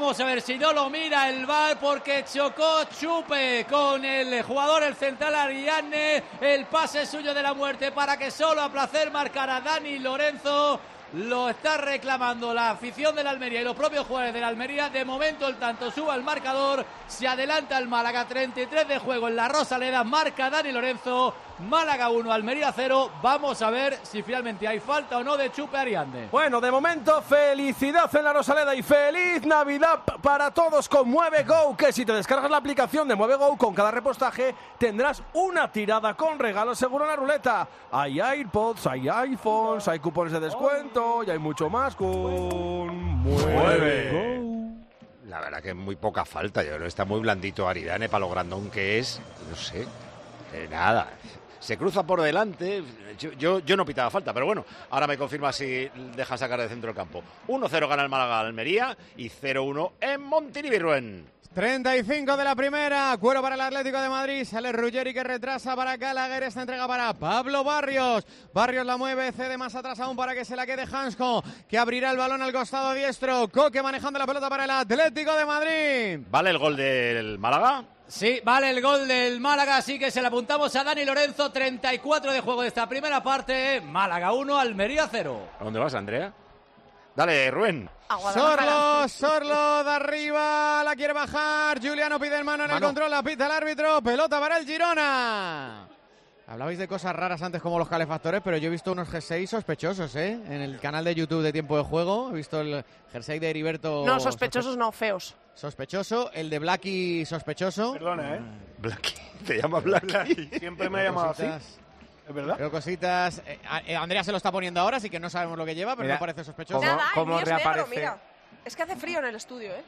Vamos a ver si no lo mira el VAR porque chocó Chupe con el jugador, el central Ariadne. El pase suyo de la muerte para que solo a placer marcara Dani Lorenzo. Lo está reclamando la afición de la Almería y los propios jugadores de la Almería. De momento el tanto sube al marcador. Se adelanta el Málaga, 33 de juego en la Rosaleda. Marca Dani Lorenzo. Málaga 1, Almería 0. Vamos a ver si finalmente hay falta o no de Chupe Ariande. Bueno, de momento felicidad en la Rosaleda y feliz Navidad para todos con Mueve Go, que si te descargas la aplicación de Mueve Go con cada repostaje tendrás una tirada con regalo seguro en la ruleta. Hay AirPods, hay iPhones, hay cupones de descuento y hay mucho más con Mueve Go. La verdad que muy poca falta, yo creo que está muy blandito Aridane para lo grandón que es, no sé, nada. Se cruza por delante, yo no pitaba falta, pero bueno, ahora me confirma si deja sacar de centro del campo. 1-0 gana el Málaga Almería y 0-1 en Montilivi. 35 de la primera, cuero para el Atlético de Madrid, sale Ruggeri que retrasa para Gallagher, esta entrega para Pablo Barrios. Barrios la mueve, cede más atrás aún para que se la quede Hansko, que abrirá el balón al costado diestro. Coque manejando la pelota para el Atlético de Madrid. ¿Vale el gol del Málaga? Sí, vale el gol del Málaga, así que se le apuntamos a Dani Lorenzo. 34 de juego de esta primera parte. Málaga 1, Almería 0. ¿A dónde vas, Andrea? Dale, Rubén. Sorlo de arriba, la quiere bajar. Juliano pide en mano en el control, la pita el árbitro. Pelota para el Girona. Hablabais de cosas raras antes como los calefactores, pero yo he visto unos jerseys sospechosos, ¿eh? En el canal de YouTube de Tiempo de Juego. He visto el jersey de Heriberto. No, sospechosos no, feos. Sospechoso, el de Blacky sospechoso. Perdona, ¿eh? Blacky, te llama Blacky. Siempre me ha llamado así. ¿Es verdad? Veo cositas. Andrea se lo está poniendo ahora, así que no sabemos lo que lleva, pero no parece sospechoso. ¿Cómo reaparece? Negro, mira. Es que hace frío en el estudio, ¿eh?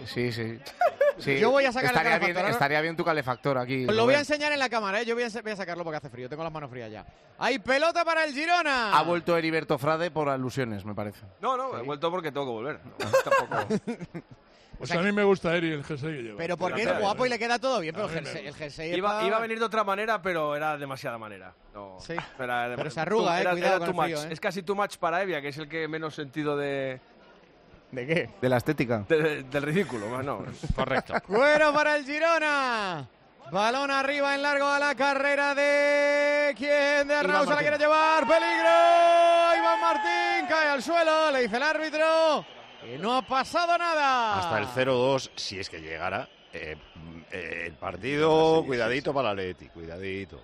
Sí. Yo voy a sacar el calefactor. Estaría bien tu calefactor aquí. Lo voy a enseñar en la cámara, ¿eh? Yo voy a sacarlo porque hace frío. Tengo las manos frías ya. ¡Hay pelota para el Girona! Ha vuelto Heriberto Frade por alusiones, me parece. No, he vuelto porque tengo que volver. Tampoco. Pues a mí me gusta Eri, el jersey que lleva. Pero porque es guapo y le queda todo bien, pero el jersey iba a venir de otra manera, pero era demasiada manera. No, sí, pero se arruga, cuidado con el frío, Es casi too much para Evia, que es el que menos sentido de... ¿De qué? De la estética. Del ridículo, no. Correcto. Cuero para el Girona. Balón arriba en largo a la carrera de... ¿Quién? De Arnau, se la quiere llevar. ¡Peligro! Iván Martín cae al suelo, le dice el árbitro... Y no ha pasado nada. Hasta el 0-2, si es que llegara el partido. Cuidadito para el Atleti, cuidadito.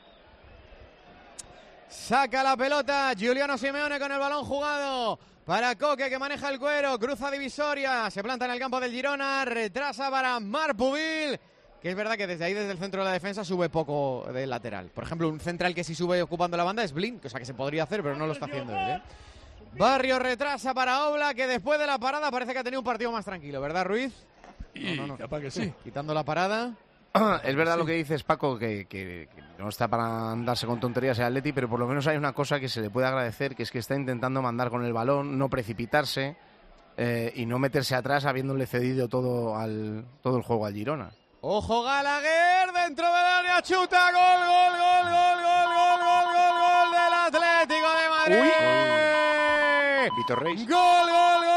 Saca la pelota Giuliano Simeone con el balón jugado para Coque, que maneja el cuero, cruza divisoria, se planta en el campo del Girona, retrasa para Marpubil, que es verdad que desde ahí, desde el centro de la defensa, sube poco del lateral. Por ejemplo, un central que sí sube ocupando la banda es Blin, cosa que se podría hacer, pero no lo está haciendo él, ¿eh? Barrio retrasa para Obla, que después de la parada parece que ha tenido un partido más tranquilo, ¿verdad, Ruiz? No. Capaz que sí. Quitando la parada. Es verdad lo que dices, Paco, que no está para andarse con tonterías el Atleti, pero por lo menos hay una cosa que se le puede agradecer, que es que está intentando mandar con el balón, no precipitarse y no meterse atrás habiéndole cedido todo el juego al Girona. ¡Ojo Gallagher! Dentro del área, chuta, gol del Atlético de Madrid. Uy. Víctor Reis. Gol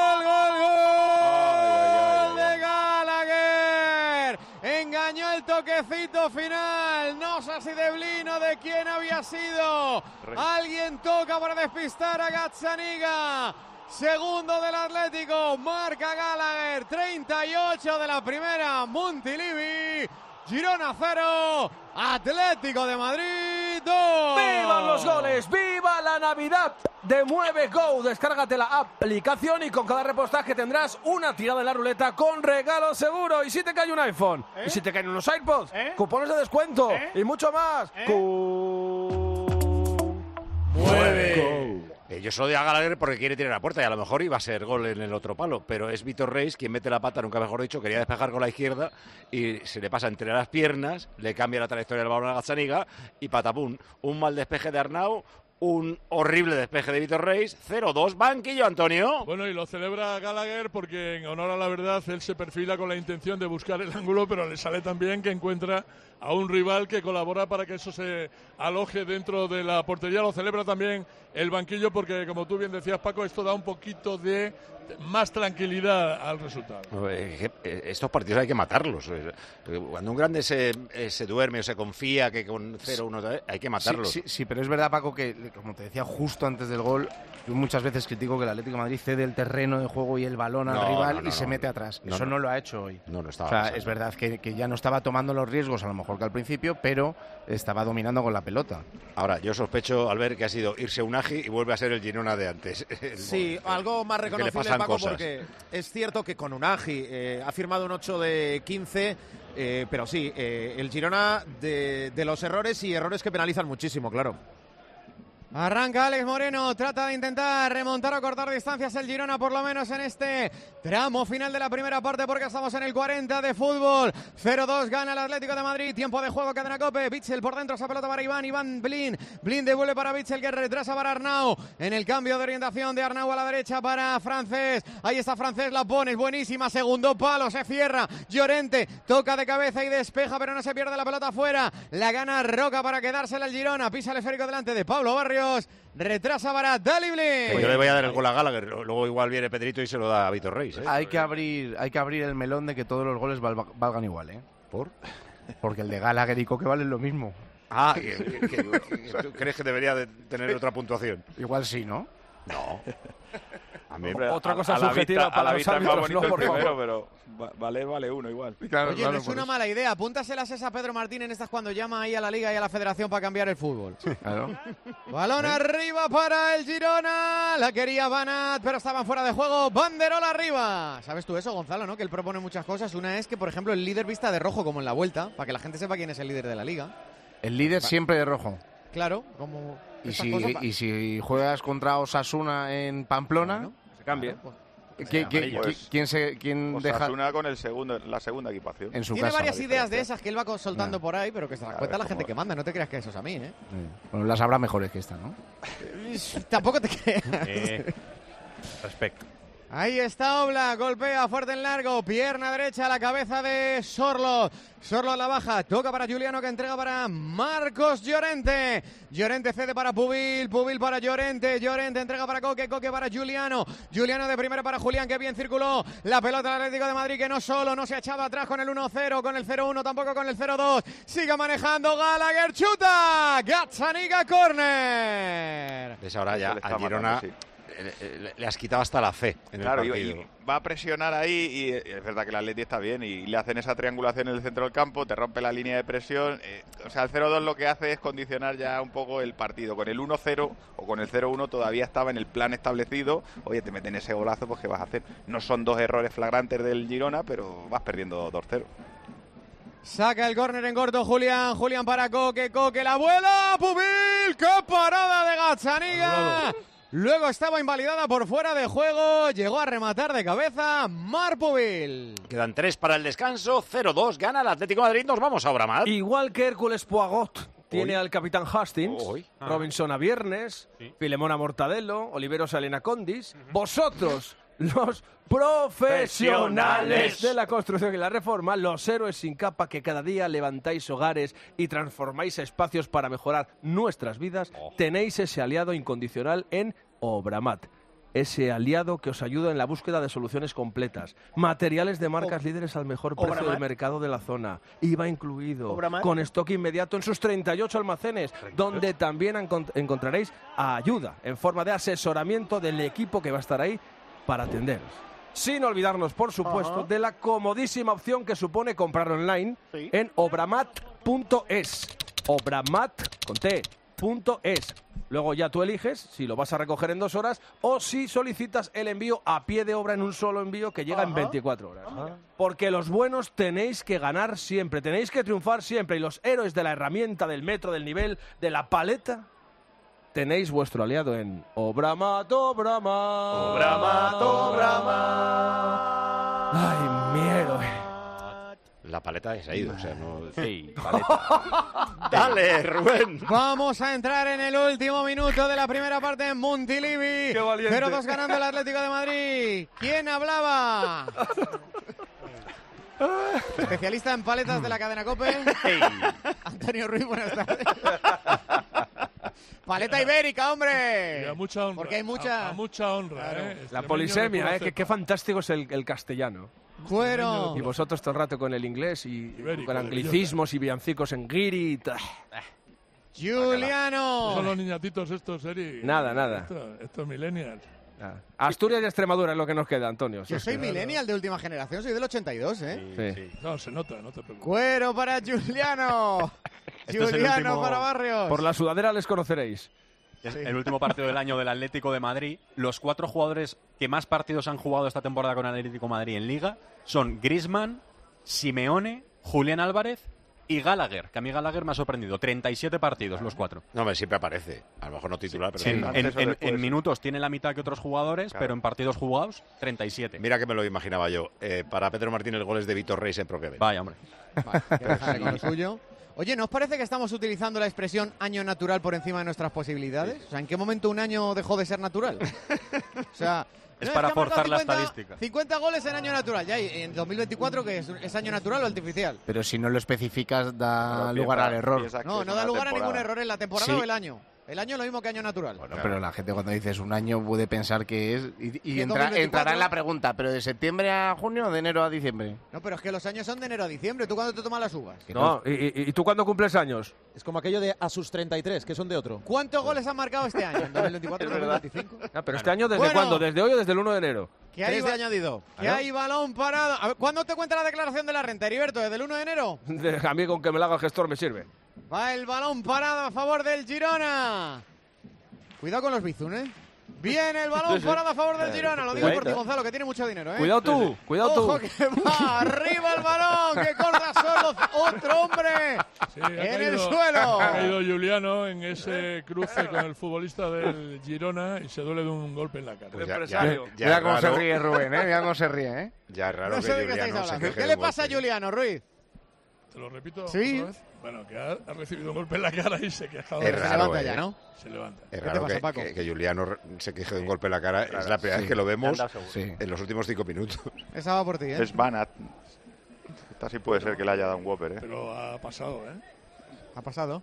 de Gallagher. Engañó el toquecito final. No sé si de Blin o de quién había sido. Alguien toca para despistar a Gazzaniga. Segundo del Atlético. Marca Gallagher. 38 de la primera. Montilivi. Girona 0. Atlético de Madrid 2. ¡Vivan los goles! ¡Viva la Navidad! De Mueve Go, descárgate la aplicación y con cada repostaje tendrás una tirada en la ruleta con regalo seguro. ¿Y si te cae un iPhone? ¿Y si te caen unos iPods? Cupones de descuento y mucho más. Mueve Go. Yo solo digo a Gallagher porque quiere tirar a puerta y a lo mejor iba a ser gol en el otro palo, pero es Víctor Reis quien mete la pata, nunca mejor dicho, quería despejar con la izquierda y se le pasa entre las piernas, le cambia la trayectoria del balón a Gazzaniga y patapum, un mal despeje de Arnau, un horrible despeje de Víctor Reis, 0-2, banquillo, Antonio. Bueno, y lo celebra Gallagher porque en honor a la verdad él se perfila con la intención de buscar el ángulo, pero le sale también que encuentra a un rival que colabora para que eso se aloje dentro de la portería. Lo celebra también el banquillo porque, como tú bien decías, Paco, esto da un poquito de más tranquilidad al resultado. Estos partidos hay que matarlos. Cuando un grande se duerme o se confía que con 0-1 hay que matarlos. Sí, pero es verdad, Paco, que como te decía justo antes del gol, yo muchas veces critico que el Atlético de Madrid cede el terreno de juego y el balón al rival y se mete atrás. Eso no lo ha hecho hoy. No estaba. O sea, es verdad que ya no estaba tomando los riesgos a lo mejor que al principio, pero estaba dominando con la pelota. Ahora, yo sospecho, Albert, que ha sido irse Unagi y vuelve a ser el Girona de antes. Sí, algo más reconocible, Paco, porque es cierto que con Unagi ha firmado un 8 de 15, pero sí, el Girona de los errores y errores que penalizan muchísimo, claro. Arranca Alex Moreno, trata de intentar remontar o cortar distancias el Girona, por lo menos en este tramo final de la primera parte, porque estamos en el 40 de fútbol. 0-2 gana el Atlético de Madrid, tiempo de juego, cadena Cope. Bitzel por dentro, esa pelota para Iván Blin devuelve para Bitzel, que retrasa para Arnau, en el cambio de orientación de Arnau a la derecha para Francés. Ahí está Francés, la pone, es buenísima, segundo palo, se cierra Llorente, toca de cabeza y despeja, pero no se pierde la pelota afuera. La gana Roca para quedársela el Girona, pisa el esférico delante de Pablo Barrios. Retrasa para Daley Blind. Yo le voy a dar el gol a Gallagher, luego igual viene Pedrito y se lo da a Víctor Reis. Hay que abrir el melón de que todos los goles valgan igual, ¿eh? ¿Por? Porque el de Gallagher y Coque valen lo mismo. Ah, ¿tú crees que debería de tener otra puntuación? Igual sí, ¿no? No. Hombre, otra cosa subjetiva para los árbitros, no, por favor. Pero vale uno igual. Claro, oye, no es una mala idea. Apúntaselas a Pedro Martín en estas cuando llama ahí a la Liga y a la Federación para cambiar el fútbol. Claro. Balón arriba para el Girona. La quería Banat, pero estaban fuera de juego. Banderola arriba. ¿Sabes tú eso, Gonzalo, no? Que él propone muchas cosas. Una es que, por ejemplo, el líder vista de rojo como en la Vuelta, para que la gente sepa quién es el líder de la Liga. El líder siempre de rojo. Claro, como... Y si juegas contra Osasuna en Pamplona... Bueno, se cambia. ¿Quién deja? Osasuna con la segunda equipación. En su Tiene casa, varias ideas de esas que él va soltando por ahí, pero que se las cuenta la gente que manda. No te creas que eso es a mí, ¿eh? Bueno, las habrá mejores que esta, ¿no? Tampoco te creas. Respecto. Ahí está Oblak, golpea fuerte en largo, pierna derecha a la cabeza de Sorloth. Sorloth la baja, toca para Juliano, que entrega para Marcos Llorente. Llorente cede para Pubil para Llorente. Llorente entrega para Coque para Juliano. Juliano de primera para Julián, que bien circuló la pelota del Atlético de Madrid, que no se ha echado atrás con el 1-0, con el 0-1, tampoco con el 0-2. Sigue manejando Gallagher, chuta. Gazzaniga, córner. Es ahora ya a Girona... Le has quitado hasta la fe en el partido. Y va a presionar ahí y es verdad que el Atleti está bien y le hacen esa triangulación en el centro del campo, te rompe la línea de presión. O sea, el 0-2 lo que hace es condicionar ya un poco el partido. Con el 1-0 o con el 0-1 todavía estaba en el plan establecido. Oye, te meten ese golazo, pues ¿qué vas a hacer? No son dos errores flagrantes del Girona, pero vas perdiendo 2-0. Saca el córner en corto Julián para Coque, la vuela, Pubil, qué parada de Gazzaniga. Luego estaba invalidada por fuera de juego. Llegó a rematar de cabeza Marc Pubil. Quedan 3 para el descanso. 0-2. Gana el Atlético de Madrid. Nos vamos a Obramat. Igual que Hércules Poagot tiene al capitán Hastings, Robinson a Viernes, Filemón a Mortadelo, Oliveros a Elena Condis. Vosotros, los profesionales de la construcción y la reforma, los héroes sin capa que cada día levantáis hogares y transformáis espacios para mejorar nuestras vidas, tenéis ese aliado incondicional en Obramat. Ese aliado que os ayuda en la búsqueda de soluciones completas. Materiales de marcas líderes al mejor precio del mercado de la zona. IVA incluido. Con stock inmediato en sus 38 almacenes, donde también encontraréis ayuda en forma de asesoramiento del equipo que va a estar ahí para atenderos. Sin olvidarnos, por supuesto, de la comodísima opción que supone comprar online en obramat.es. Obramat.es. Luego ya tú eliges si lo vas a recoger en 2 horas o si solicitas el envío a pie de obra en un solo envío que llega en 24 horas. Porque los buenos tenéis que ganar siempre, tenéis que triunfar siempre. Y los héroes de la herramienta, del metro, del nivel, de la paleta, tenéis vuestro aliado en Obramat. Ay, mi héroe. La paleta se ha ido, o sea, no... Sí, paleta. Dale, Rubén. Vamos a entrar en el último minuto de la primera parte en Montilivi. 0-2 ganando el Atlético de Madrid. ¿Quién hablaba? Especialista en paletas de la cadena COPE. Hey. Antonio Ruiz, buenas tardes. Paleta ibérica, hombre. Y a mucha honra. Porque hay mucha... A mucha honra, Claro. La polisemia, qué fantástico es el castellano. Cuero. Y vosotros todo el rato con el inglés y Ibérico, con anglicismos y villancicos en guiri. Juliano. Son los niñatitos estos, Eri. Nada. Estos millennials. Asturias y Extremadura es lo que nos queda, Antonio. Yo soy millennial de última generación, soy del 82, ¿eh? Sí. No, se nota, no te preocupes. Cuero para Juliano. Este es el Juliano último- para Barrios. Por la sudadera les conoceréis. Es el último partido del año del Atlético de Madrid. Los 4 jugadores que más partidos han jugado esta temporada con el Atlético de Madrid en Liga son Griezmann, Simeone, Julián Álvarez y Gallagher, que a mí Gallagher me ha sorprendido. 37 partidos los 4. No, me siempre aparece. A lo mejor no titular, pero... En minutos tiene la mitad que otros jugadores, Claro. pero en partidos jugados, 37. Mira que me lo imaginaba yo. Para Pedro Martín el gol es de Víctor Reis en propia vez. Vaya, hombre. Que dejaré con el suyo. Oye, ¿no os parece que estamos utilizando la expresión año natural por encima de nuestras posibilidades? O sea, ¿en qué momento un año dejó de ser natural? O sea... Es no, para que ha marcado forzar la estadística. 50 goles en año natural. Ya, y en 2024, ¿qué es año natural o artificial? Pero si no lo especificas, da Claro, lugar piensa- al error. piensa que No, es no una da lugar a temporada. ningún error en la temporada Sí. o el año. El año es lo mismo que año natural. Bueno, pero la gente cuando dices un año puede pensar que es... Y en entrará 2024? en la pregunta, ¿pero de septiembre a junio o de enero a diciembre? No, pero es que los años son de enero a diciembre. ¿Tú cuándo te tomas las uvas? No, ¿y tú cuándo cumples años? Es como aquello de a sus 33, que son de otro. ¿Cuántos goles han marcado este año? ¿En 2024 o 2025? Pero este año, ¿desde Bueno. cuándo? ¿Desde hoy o desde el 1 de enero? Que hay, 3 de añadido. que hay balón parado. A ver, ¿cuándo te cuenta la declaración de la renta, Heriberto? ¿Desde el 1 de enero? A mí con que me la haga el gestor me sirve. Va el balón parado a favor del Girona. Cuidado con los Bizun, ¿eh? Viene el balón parado a favor del Girona. Lo digo por ti, Gonzalo, que tiene mucho dinero, ¿eh? Cuidado tú, cuidado tú. Ojo que va arriba el balón, que corta solo otro hombre Sí, ha en caído- el suelo. Ha caído Juliano en ese cruce con el futbolista del Girona y se duele de un golpe en la cara. Pues Mira cómo se ríe Rubén, ¿eh? Mira cómo se ríe, ¿eh? Ya es raro No que sé de qué estáis Juliano se hablando. queje ¿Qué de le un pasa a golpe. Juliano, Ruiz? ¿Te lo repito Sí. otra vez? Bueno, que ha recibido un golpe en la cara y se queja. Es Se raro, levanta ya, ¿no? Se levanta. Es ¿Qué te raro pasa, Paco? que Juliano se queje de un golpe en la cara. Es la primera vez que lo vemos Sí. en los últimos 5 minutos. Esa va por ti, ¿eh? Es Banat. Esta sí puede ser que le haya dado un Whopper, ¿eh? Pero ha pasado, ¿eh? Ha pasado.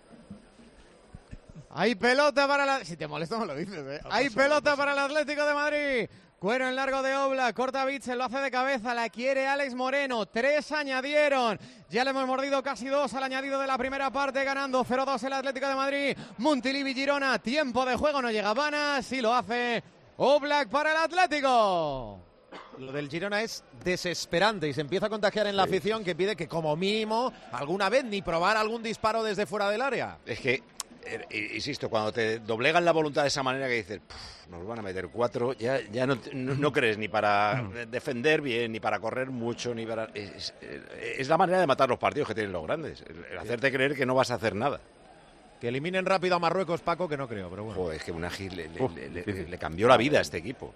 Hay pelota para la... Si te molesta me lo dices, ¿eh? Hay pelota para el Atlético de Madrid. Cuero en largo de Oblak, corta Bitzel, lo hace de cabeza, la quiere Alex Moreno, 3 añadieron, ya le hemos mordido casi 2 al añadido de la primera parte, ganando 0-2 el Atlético de Madrid, Montilivi Girona, tiempo de juego, no llega Vanas y lo hace Oblak para el Atlético. Lo del Girona es desesperante y se empieza a contagiar en la afición que pide que como mínimo alguna vez ni probar algún disparo desde fuera del área. Es que, insisto, cuando te doblegan la voluntad de esa manera que dices, nos van a meter 4, ya no crees ni para defender bien, ni para correr mucho, ni para... Es la manera de matar los partidos que tienen los grandes, el hacerte creer que no vas a hacer nada. Que eliminen rápido a Marruecos, Paco, que no creo, pero bueno. Joder, es que Unai le cambió la vida a este equipo.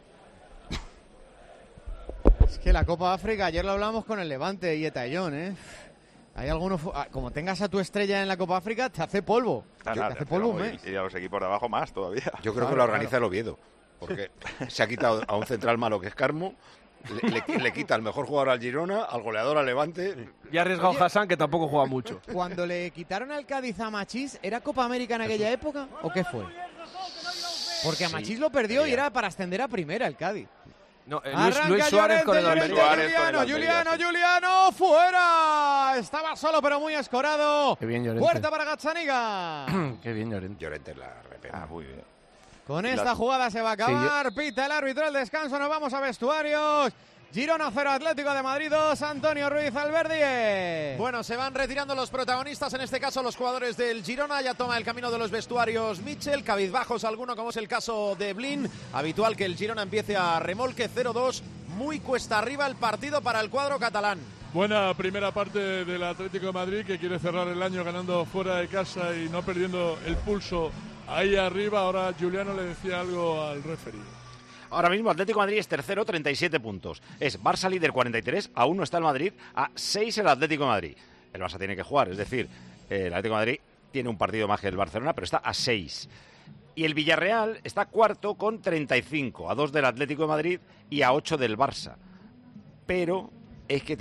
Es que la Copa África, ayer lo hablamos con el Levante y Etayón, ¿eh? Hay algunos, como tengas a tu estrella en la Copa África, te hace polvo. Te hace polvo un mes. Y a los equipos de abajo más todavía. Yo creo que lo organiza el Oviedo, porque se ha quitado a un central malo que es Carmo, le quita al mejor jugador al Girona, al goleador al Levante. Y ha arriesgado Oye. Hassan, que tampoco juega mucho. Cuando le quitaron al Cádiz a Machís, ¿era Copa América en aquella época o qué fue? Porque a Sí, Machís lo perdió y sería. era para ascender a primera el Cádiz. No, Arranca Luis Suárez con el Llorente, Almería. Juliano, fuera. Estaba solo pero muy escorado. Qué bien, Llorente. Puerta para Gazzaniga. Qué bien, Llorente. Llorente la repena. Muy bien. Con esta jugada se va a acabar. Pita el árbitro el descanso. Nos vamos a vestuarios. Girona 0, Atlético de Madrid 2, Antonio Ruiz Alberdi. Bueno, se van retirando los protagonistas, en este caso los jugadores del Girona. Ya toma el camino de los vestuarios Mitchell, cabizbajos alguno, como es el caso de Blin. Habitual que el Girona empiece a remolque 0-2. Muy cuesta arriba el partido para el cuadro catalán. Buena primera parte del Atlético de Madrid, que quiere cerrar el año ganando fuera de casa y no perdiendo el pulso ahí arriba. Ahora Juliano le decía algo al referee. Ahora mismo Atlético de Madrid es tercero, 37 puntos. Es Barça líder 43, a 1 está el Madrid, a 6 el Atlético de Madrid. El Barça tiene que jugar, es decir, el Atlético de Madrid tiene un partido más que el Barcelona, pero está a 6. Y el Villarreal está cuarto con 35, a 2 del Atlético de Madrid y a 8 del Barça. Pero es que tiene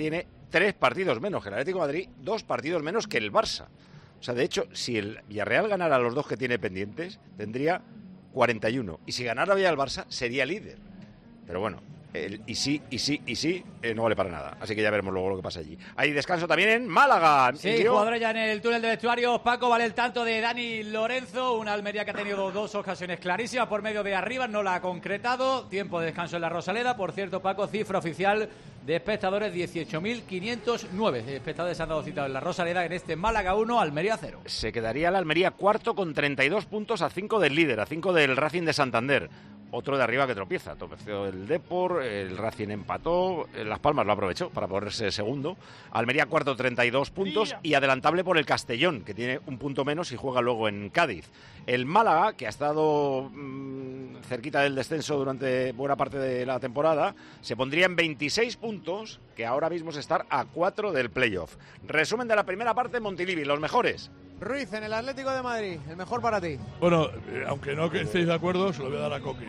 3 partidos menos que el Atlético de Madrid, 2 partidos menos que el Barça. O sea, de hecho, si el Villarreal ganara los 2 que tiene pendientes, tendría 41. Y si ganara el Barça, sería líder. Pero bueno, y sí, no vale para nada. Así que ya veremos luego lo que pasa allí. Hay descanso también en Málaga. Sí, jugadores ya en el túnel de vestuarios. Paco, vale el tanto de Dani Lorenzo. Una Almería que ha tenido 2 ocasiones clarísimas por medio de arriba. No la ha concretado. Tiempo de descanso en la Rosaleda. Por cierto, Paco, cifra oficial de espectadores, 18.509 espectadores han dado cita en la Rosaleda en este Málaga 1, Almería 0. Se quedaría la Almería cuarto con 32 puntos a 5 del líder, a 5 del Racing de Santander. Otro de arriba que tropieza. Tropeció el Depor, el Racing empató, Las Palmas lo aprovechó para ponerse segundo. Almería cuarto, 32 puntos y adelantable por el Castellón, que tiene un punto menos y juega luego en Cádiz. El Málaga, que ha estado cerquita del descenso durante buena parte de la temporada, se pondría en 26 puntos, que ahora mismo es estar a 4 del playoff. Resumen de la primera parte, Montilivi, los mejores. Ruiz, en el Atlético de Madrid, el mejor para ti. Bueno, aunque no estéis de acuerdo, se lo voy a dar a Coque.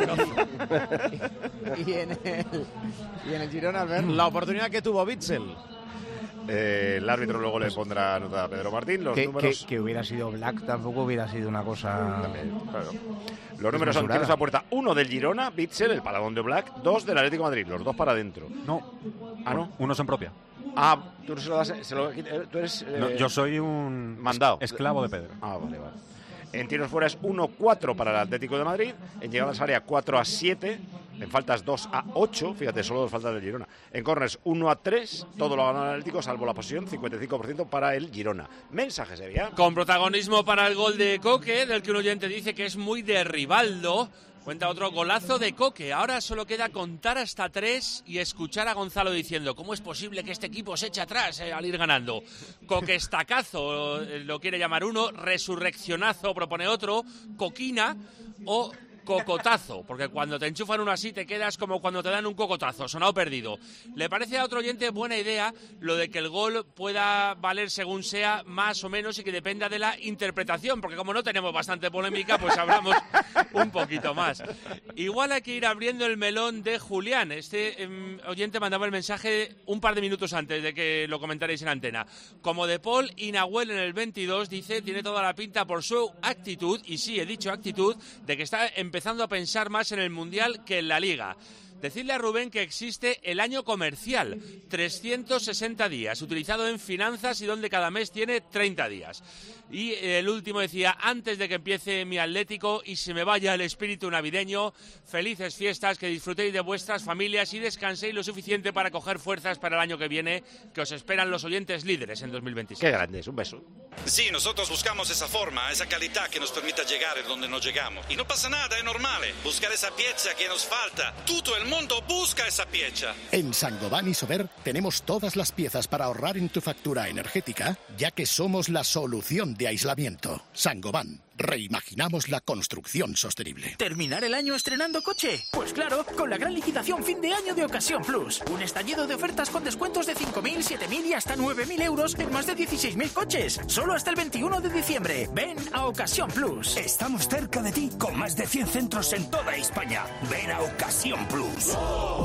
y en el Girona, Albert. La oportunidad que tuvo Bitzel. El árbitro luego le pondrá nota a Pedro Martín. Los números... que hubiera sido Black tampoco hubiera sido una cosa... También, claro. Los números son tiros a puerta. 1 del Girona, Bitzel, el paladón de Black. 2 del Atlético de Madrid, los 2 para adentro. No. ¿Ah, no? Uno es en propia. Ah, tú se lo das... tú eres... No, yo soy un... mandado. Esclavo de Pedro. Ah, vale. En tiros fuera es 1-4 para el Atlético de Madrid. En llegadas a área 4-7. En faltas 2-8. Fíjate, solo 2 faltas del Girona. En corners 1-3. Todo lo ha ganado el Atlético, salvo la posesión. 55% para el Girona. Mensaje, Sevilla. Con protagonismo para el gol de Coque, del que un oyente dice que es muy de Rivaldo. Cuenta otro golazo de Coque. Ahora solo queda contar hasta 3 y escuchar a Gonzalo diciendo: ¿cómo es posible que este equipo se eche atrás al ir ganando? Coque estacazo lo quiere llamar uno, resurreccionazo propone otro, coquina o cocotazo, porque cuando te enchufan uno así te quedas como cuando te dan un cocotazo, sonado perdido. Le parece a otro oyente buena idea lo de que el gol pueda valer según sea, más o menos, y que dependa de la interpretación, porque como no tenemos bastante polémica, pues hablamos un poquito más. Igual hay que ir abriendo el melón de Julián. Este oyente mandaba el mensaje un par de minutos antes de que lo comentaréis en antena. Como De Paul y Nahuel en el 22, dice, tiene toda la pinta por su actitud, y sí, he dicho actitud, de que está empezando a pensar más en el Mundial que en la Liga. Decirle a Rubén que existe el año comercial, 360 días, utilizado en finanzas y donde cada mes tiene 30 días. Y el último decía, antes de que empiece mi Atlético y se me vaya el espíritu navideño, felices fiestas, que disfrutéis de vuestras familias y descanséis lo suficiente para coger fuerzas para el año que viene, que os esperan los oyentes líderes en 2026. Qué grandes, un beso. Sí, nosotros buscamos esa forma, esa calidad que nos permita llegar donde no llegamos. Y no pasa nada, es normal. Buscar esa pieza que nos falta. Todo el mundo busca esa pieza. En Saint-Gobain y Sober tenemos todas las piezas para ahorrar en tu factura energética, ya que somos la solución de aislamiento. Saint-Gobain. Reimaginamos la construcción sostenible. ¿Terminar el año estrenando coche? Pues claro, con la gran liquidación fin de año de Ocasión Plus. Un estallido de ofertas con descuentos de 5.000, 7.000 y hasta 9.000 euros en más de 16.000 coches. Solo hasta el 21 de diciembre. Ven a Ocasión Plus. Estamos cerca de ti con más de 100 centros en toda España. Ven a Ocasión Plus.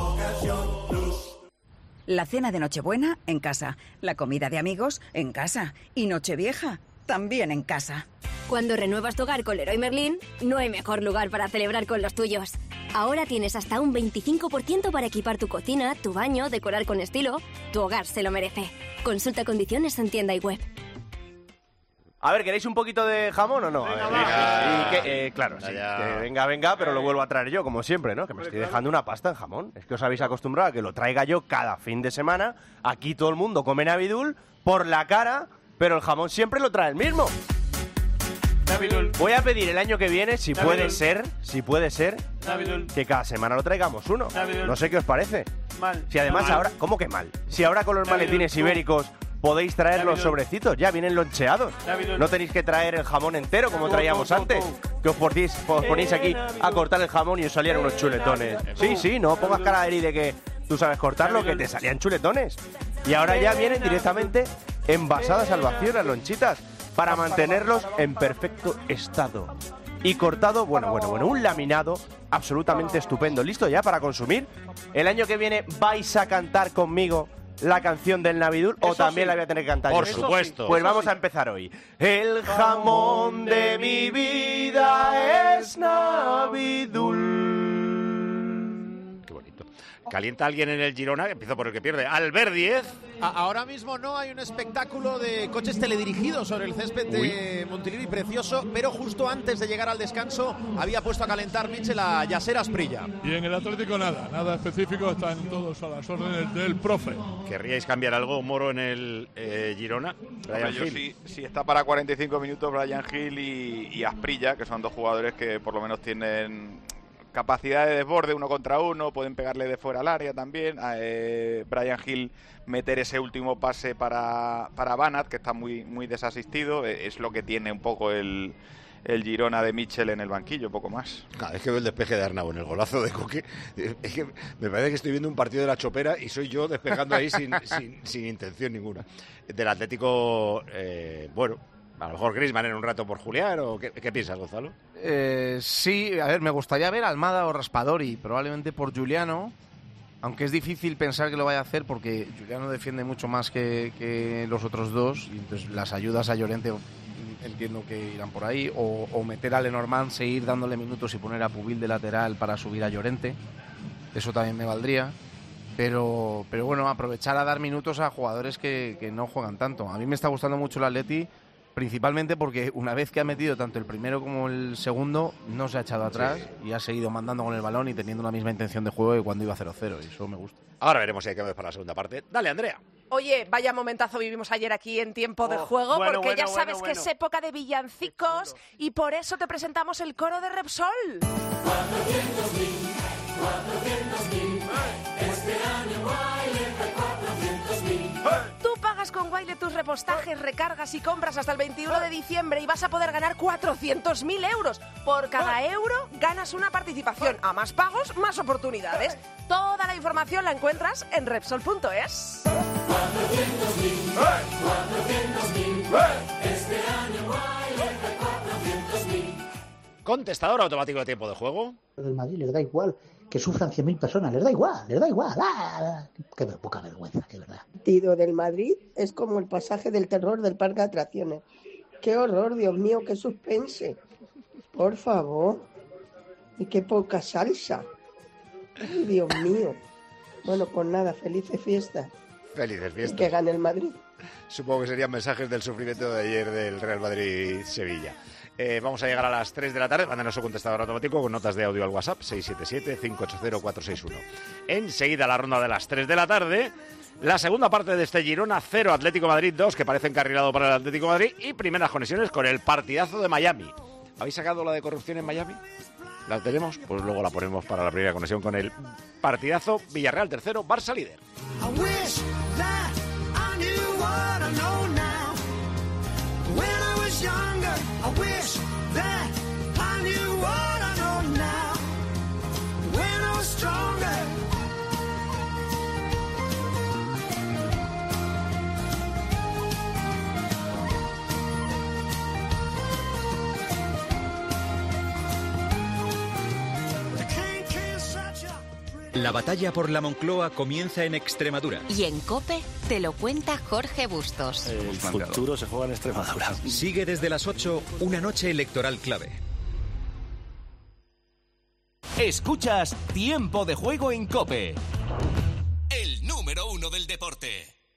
La cena de Nochebuena en casa. La comida de amigos en casa. Y Nochevieja también en casa. Cuando renuevas tu hogar con Leroy Merlin, no hay mejor lugar para celebrar con los tuyos. Ahora tienes hasta un 25% para equipar tu cocina, tu baño, decorar con estilo. Tu hogar se lo merece. Consulta condiciones en tienda y web. A ver, ¿queréis un poquito de jamón o no? Venga, claro, sí. Que venga, pero lo vuelvo a traer yo, como siempre, ¿no? Que me estoy dejando una pasta en jamón. Es que os habéis acostumbrado a que lo traiga yo cada fin de semana. Aquí todo el mundo come Navidul por la cara, pero el jamón siempre lo trae el mismo. Voy a pedir el año que viene, si puede ser, que cada semana lo traigamos uno. No sé qué os parece. Mal. Si además ahora, ¿cómo que mal? Si ahora con los maletines ibéricos podéis traer los sobrecitos, ya vienen loncheados. No tenéis que traer el jamón entero como traíamos antes. Que os ponéis aquí a cortar el jamón y os salían unos chuletones. Sí, no pongas cara de que tú sabes cortarlo, que te salían chuletones. Y ahora ya vienen directamente envasadas al vacío las lonchitas, para mantenerlos en perfecto estado. Y cortado, bueno, un laminado absolutamente estupendo. ¿Listo ya para consumir? El año que viene vais a cantar conmigo la canción del Navidul o también la voy a tener que cantar yo? Por supuesto. Pues vamos a empezar hoy. El jamón de mi vida es Navidul. ¿Calienta alguien en el Girona? Empiezo por el que pierde. Albert Díez. Ahora mismo no hay un espectáculo de coches teledirigidos sobre el césped de Montilivi precioso, pero justo antes de llegar al descanso había puesto a calentar Michel a Yasser Asprilla. Y en el Atlético nada específico, están todos a las órdenes del profe. ¿Querríais cambiar algo, Moro, en el Girona? Brian Hill. Sí, está para 45 minutos Brian Hill y Asprilla, que son dos jugadores que por lo menos tienen capacidad de desborde 1 contra 1, pueden pegarle de fuera al área también. Brian Hill meter ese último pase para Banat, que está muy desasistido, es lo que tiene un poco el Girona de Michel en el banquillo, poco más. Cada vez que veo el despeje de Arnau en el golazo de Coque, es que me parece que estoy viendo un partido de la Chopera y soy yo despejando ahí sin intención ninguna. Del Atlético, bueno, a lo mejor Griezmann en un rato por Julián, ¿o qué piensas, Gonzalo? Sí, a ver, me gustaría ver a Almada o Raspadori, probablemente por Giuliano, aunque es difícil pensar que lo vaya a hacer porque Giuliano defiende mucho más que los otros dos, y entonces las ayudas a Llorente entiendo que irán por ahí, o meter a Lenormand, seguir dándole minutos y poner a Pubil de lateral para subir a Llorente, eso también me valdría. Pero bueno, aprovechar a dar minutos a jugadores que no juegan tanto. A mí me está gustando mucho el Atleti, principalmente porque una vez que ha metido tanto el primero como el segundo, no se ha echado atrás y ha seguido mandando con el balón y teniendo la misma intención de juego que cuando iba 0-0, y eso me gusta. Ahora veremos si hay cambios para la segunda parte. Dale, Andrea. Oye, vaya momentazo vivimos ayer aquí en Tiempo de Juego, porque ya sabes que es época de villancicos y por eso te presentamos el coro de Repsol. 400.000, este año Wiley trae 400.000. Tú pagas con Wiley tus repostajes, recargas y compras hasta el 21 de diciembre y vas a poder ganar 400.000 euros. Por cada euro ganas una participación. A más pagos, más oportunidades. Toda la información la encuentras en Repsol.es. 400.000, este año Wiley trae 400.000. Contestador automático de Tiempo de Juego. Del Madrid les da igual que sufran 100.000 personas, les da igual. Qué poca vergüenza, de verdad. El partido del Madrid es como el pasaje del terror del parque de atracciones. ¡Qué horror, Dios mío, qué suspense! Por favor. Y qué poca salsa. ¡Ay, Dios mío! Bueno, pues nada, felices fiestas. Felices fiestas. Y que gane el Madrid. Supongo que serían mensajes del sufrimiento de ayer del Real Madrid-Sevilla. Vamos a llegar a las 3 de la tarde. Mándanos su contestador automático con notas de audio al WhatsApp 677-580-461. Enseguida, la ronda de las 3 de la tarde. La segunda parte de este Girona 0, Atlético Madrid 2, que parece encarrilado para el Atlético Madrid. Y primeras conexiones con el partidazo de Miami. ¿Habéis sacado la de corrupción en Miami? ¿La tenemos? Pues luego la ponemos para la primera conexión con el partidazo. Villarreal tercero, Barça líder. I wish that I knew what I know now. When I was stronger. La batalla por la Moncloa comienza en Extremadura. Y en COPE te lo cuenta Jorge Bustos. El futuro se juega en Extremadura. Sigue desde las 8 una noche electoral clave. Escuchas Tiempo de Juego en COPE. El número 1 del deporte.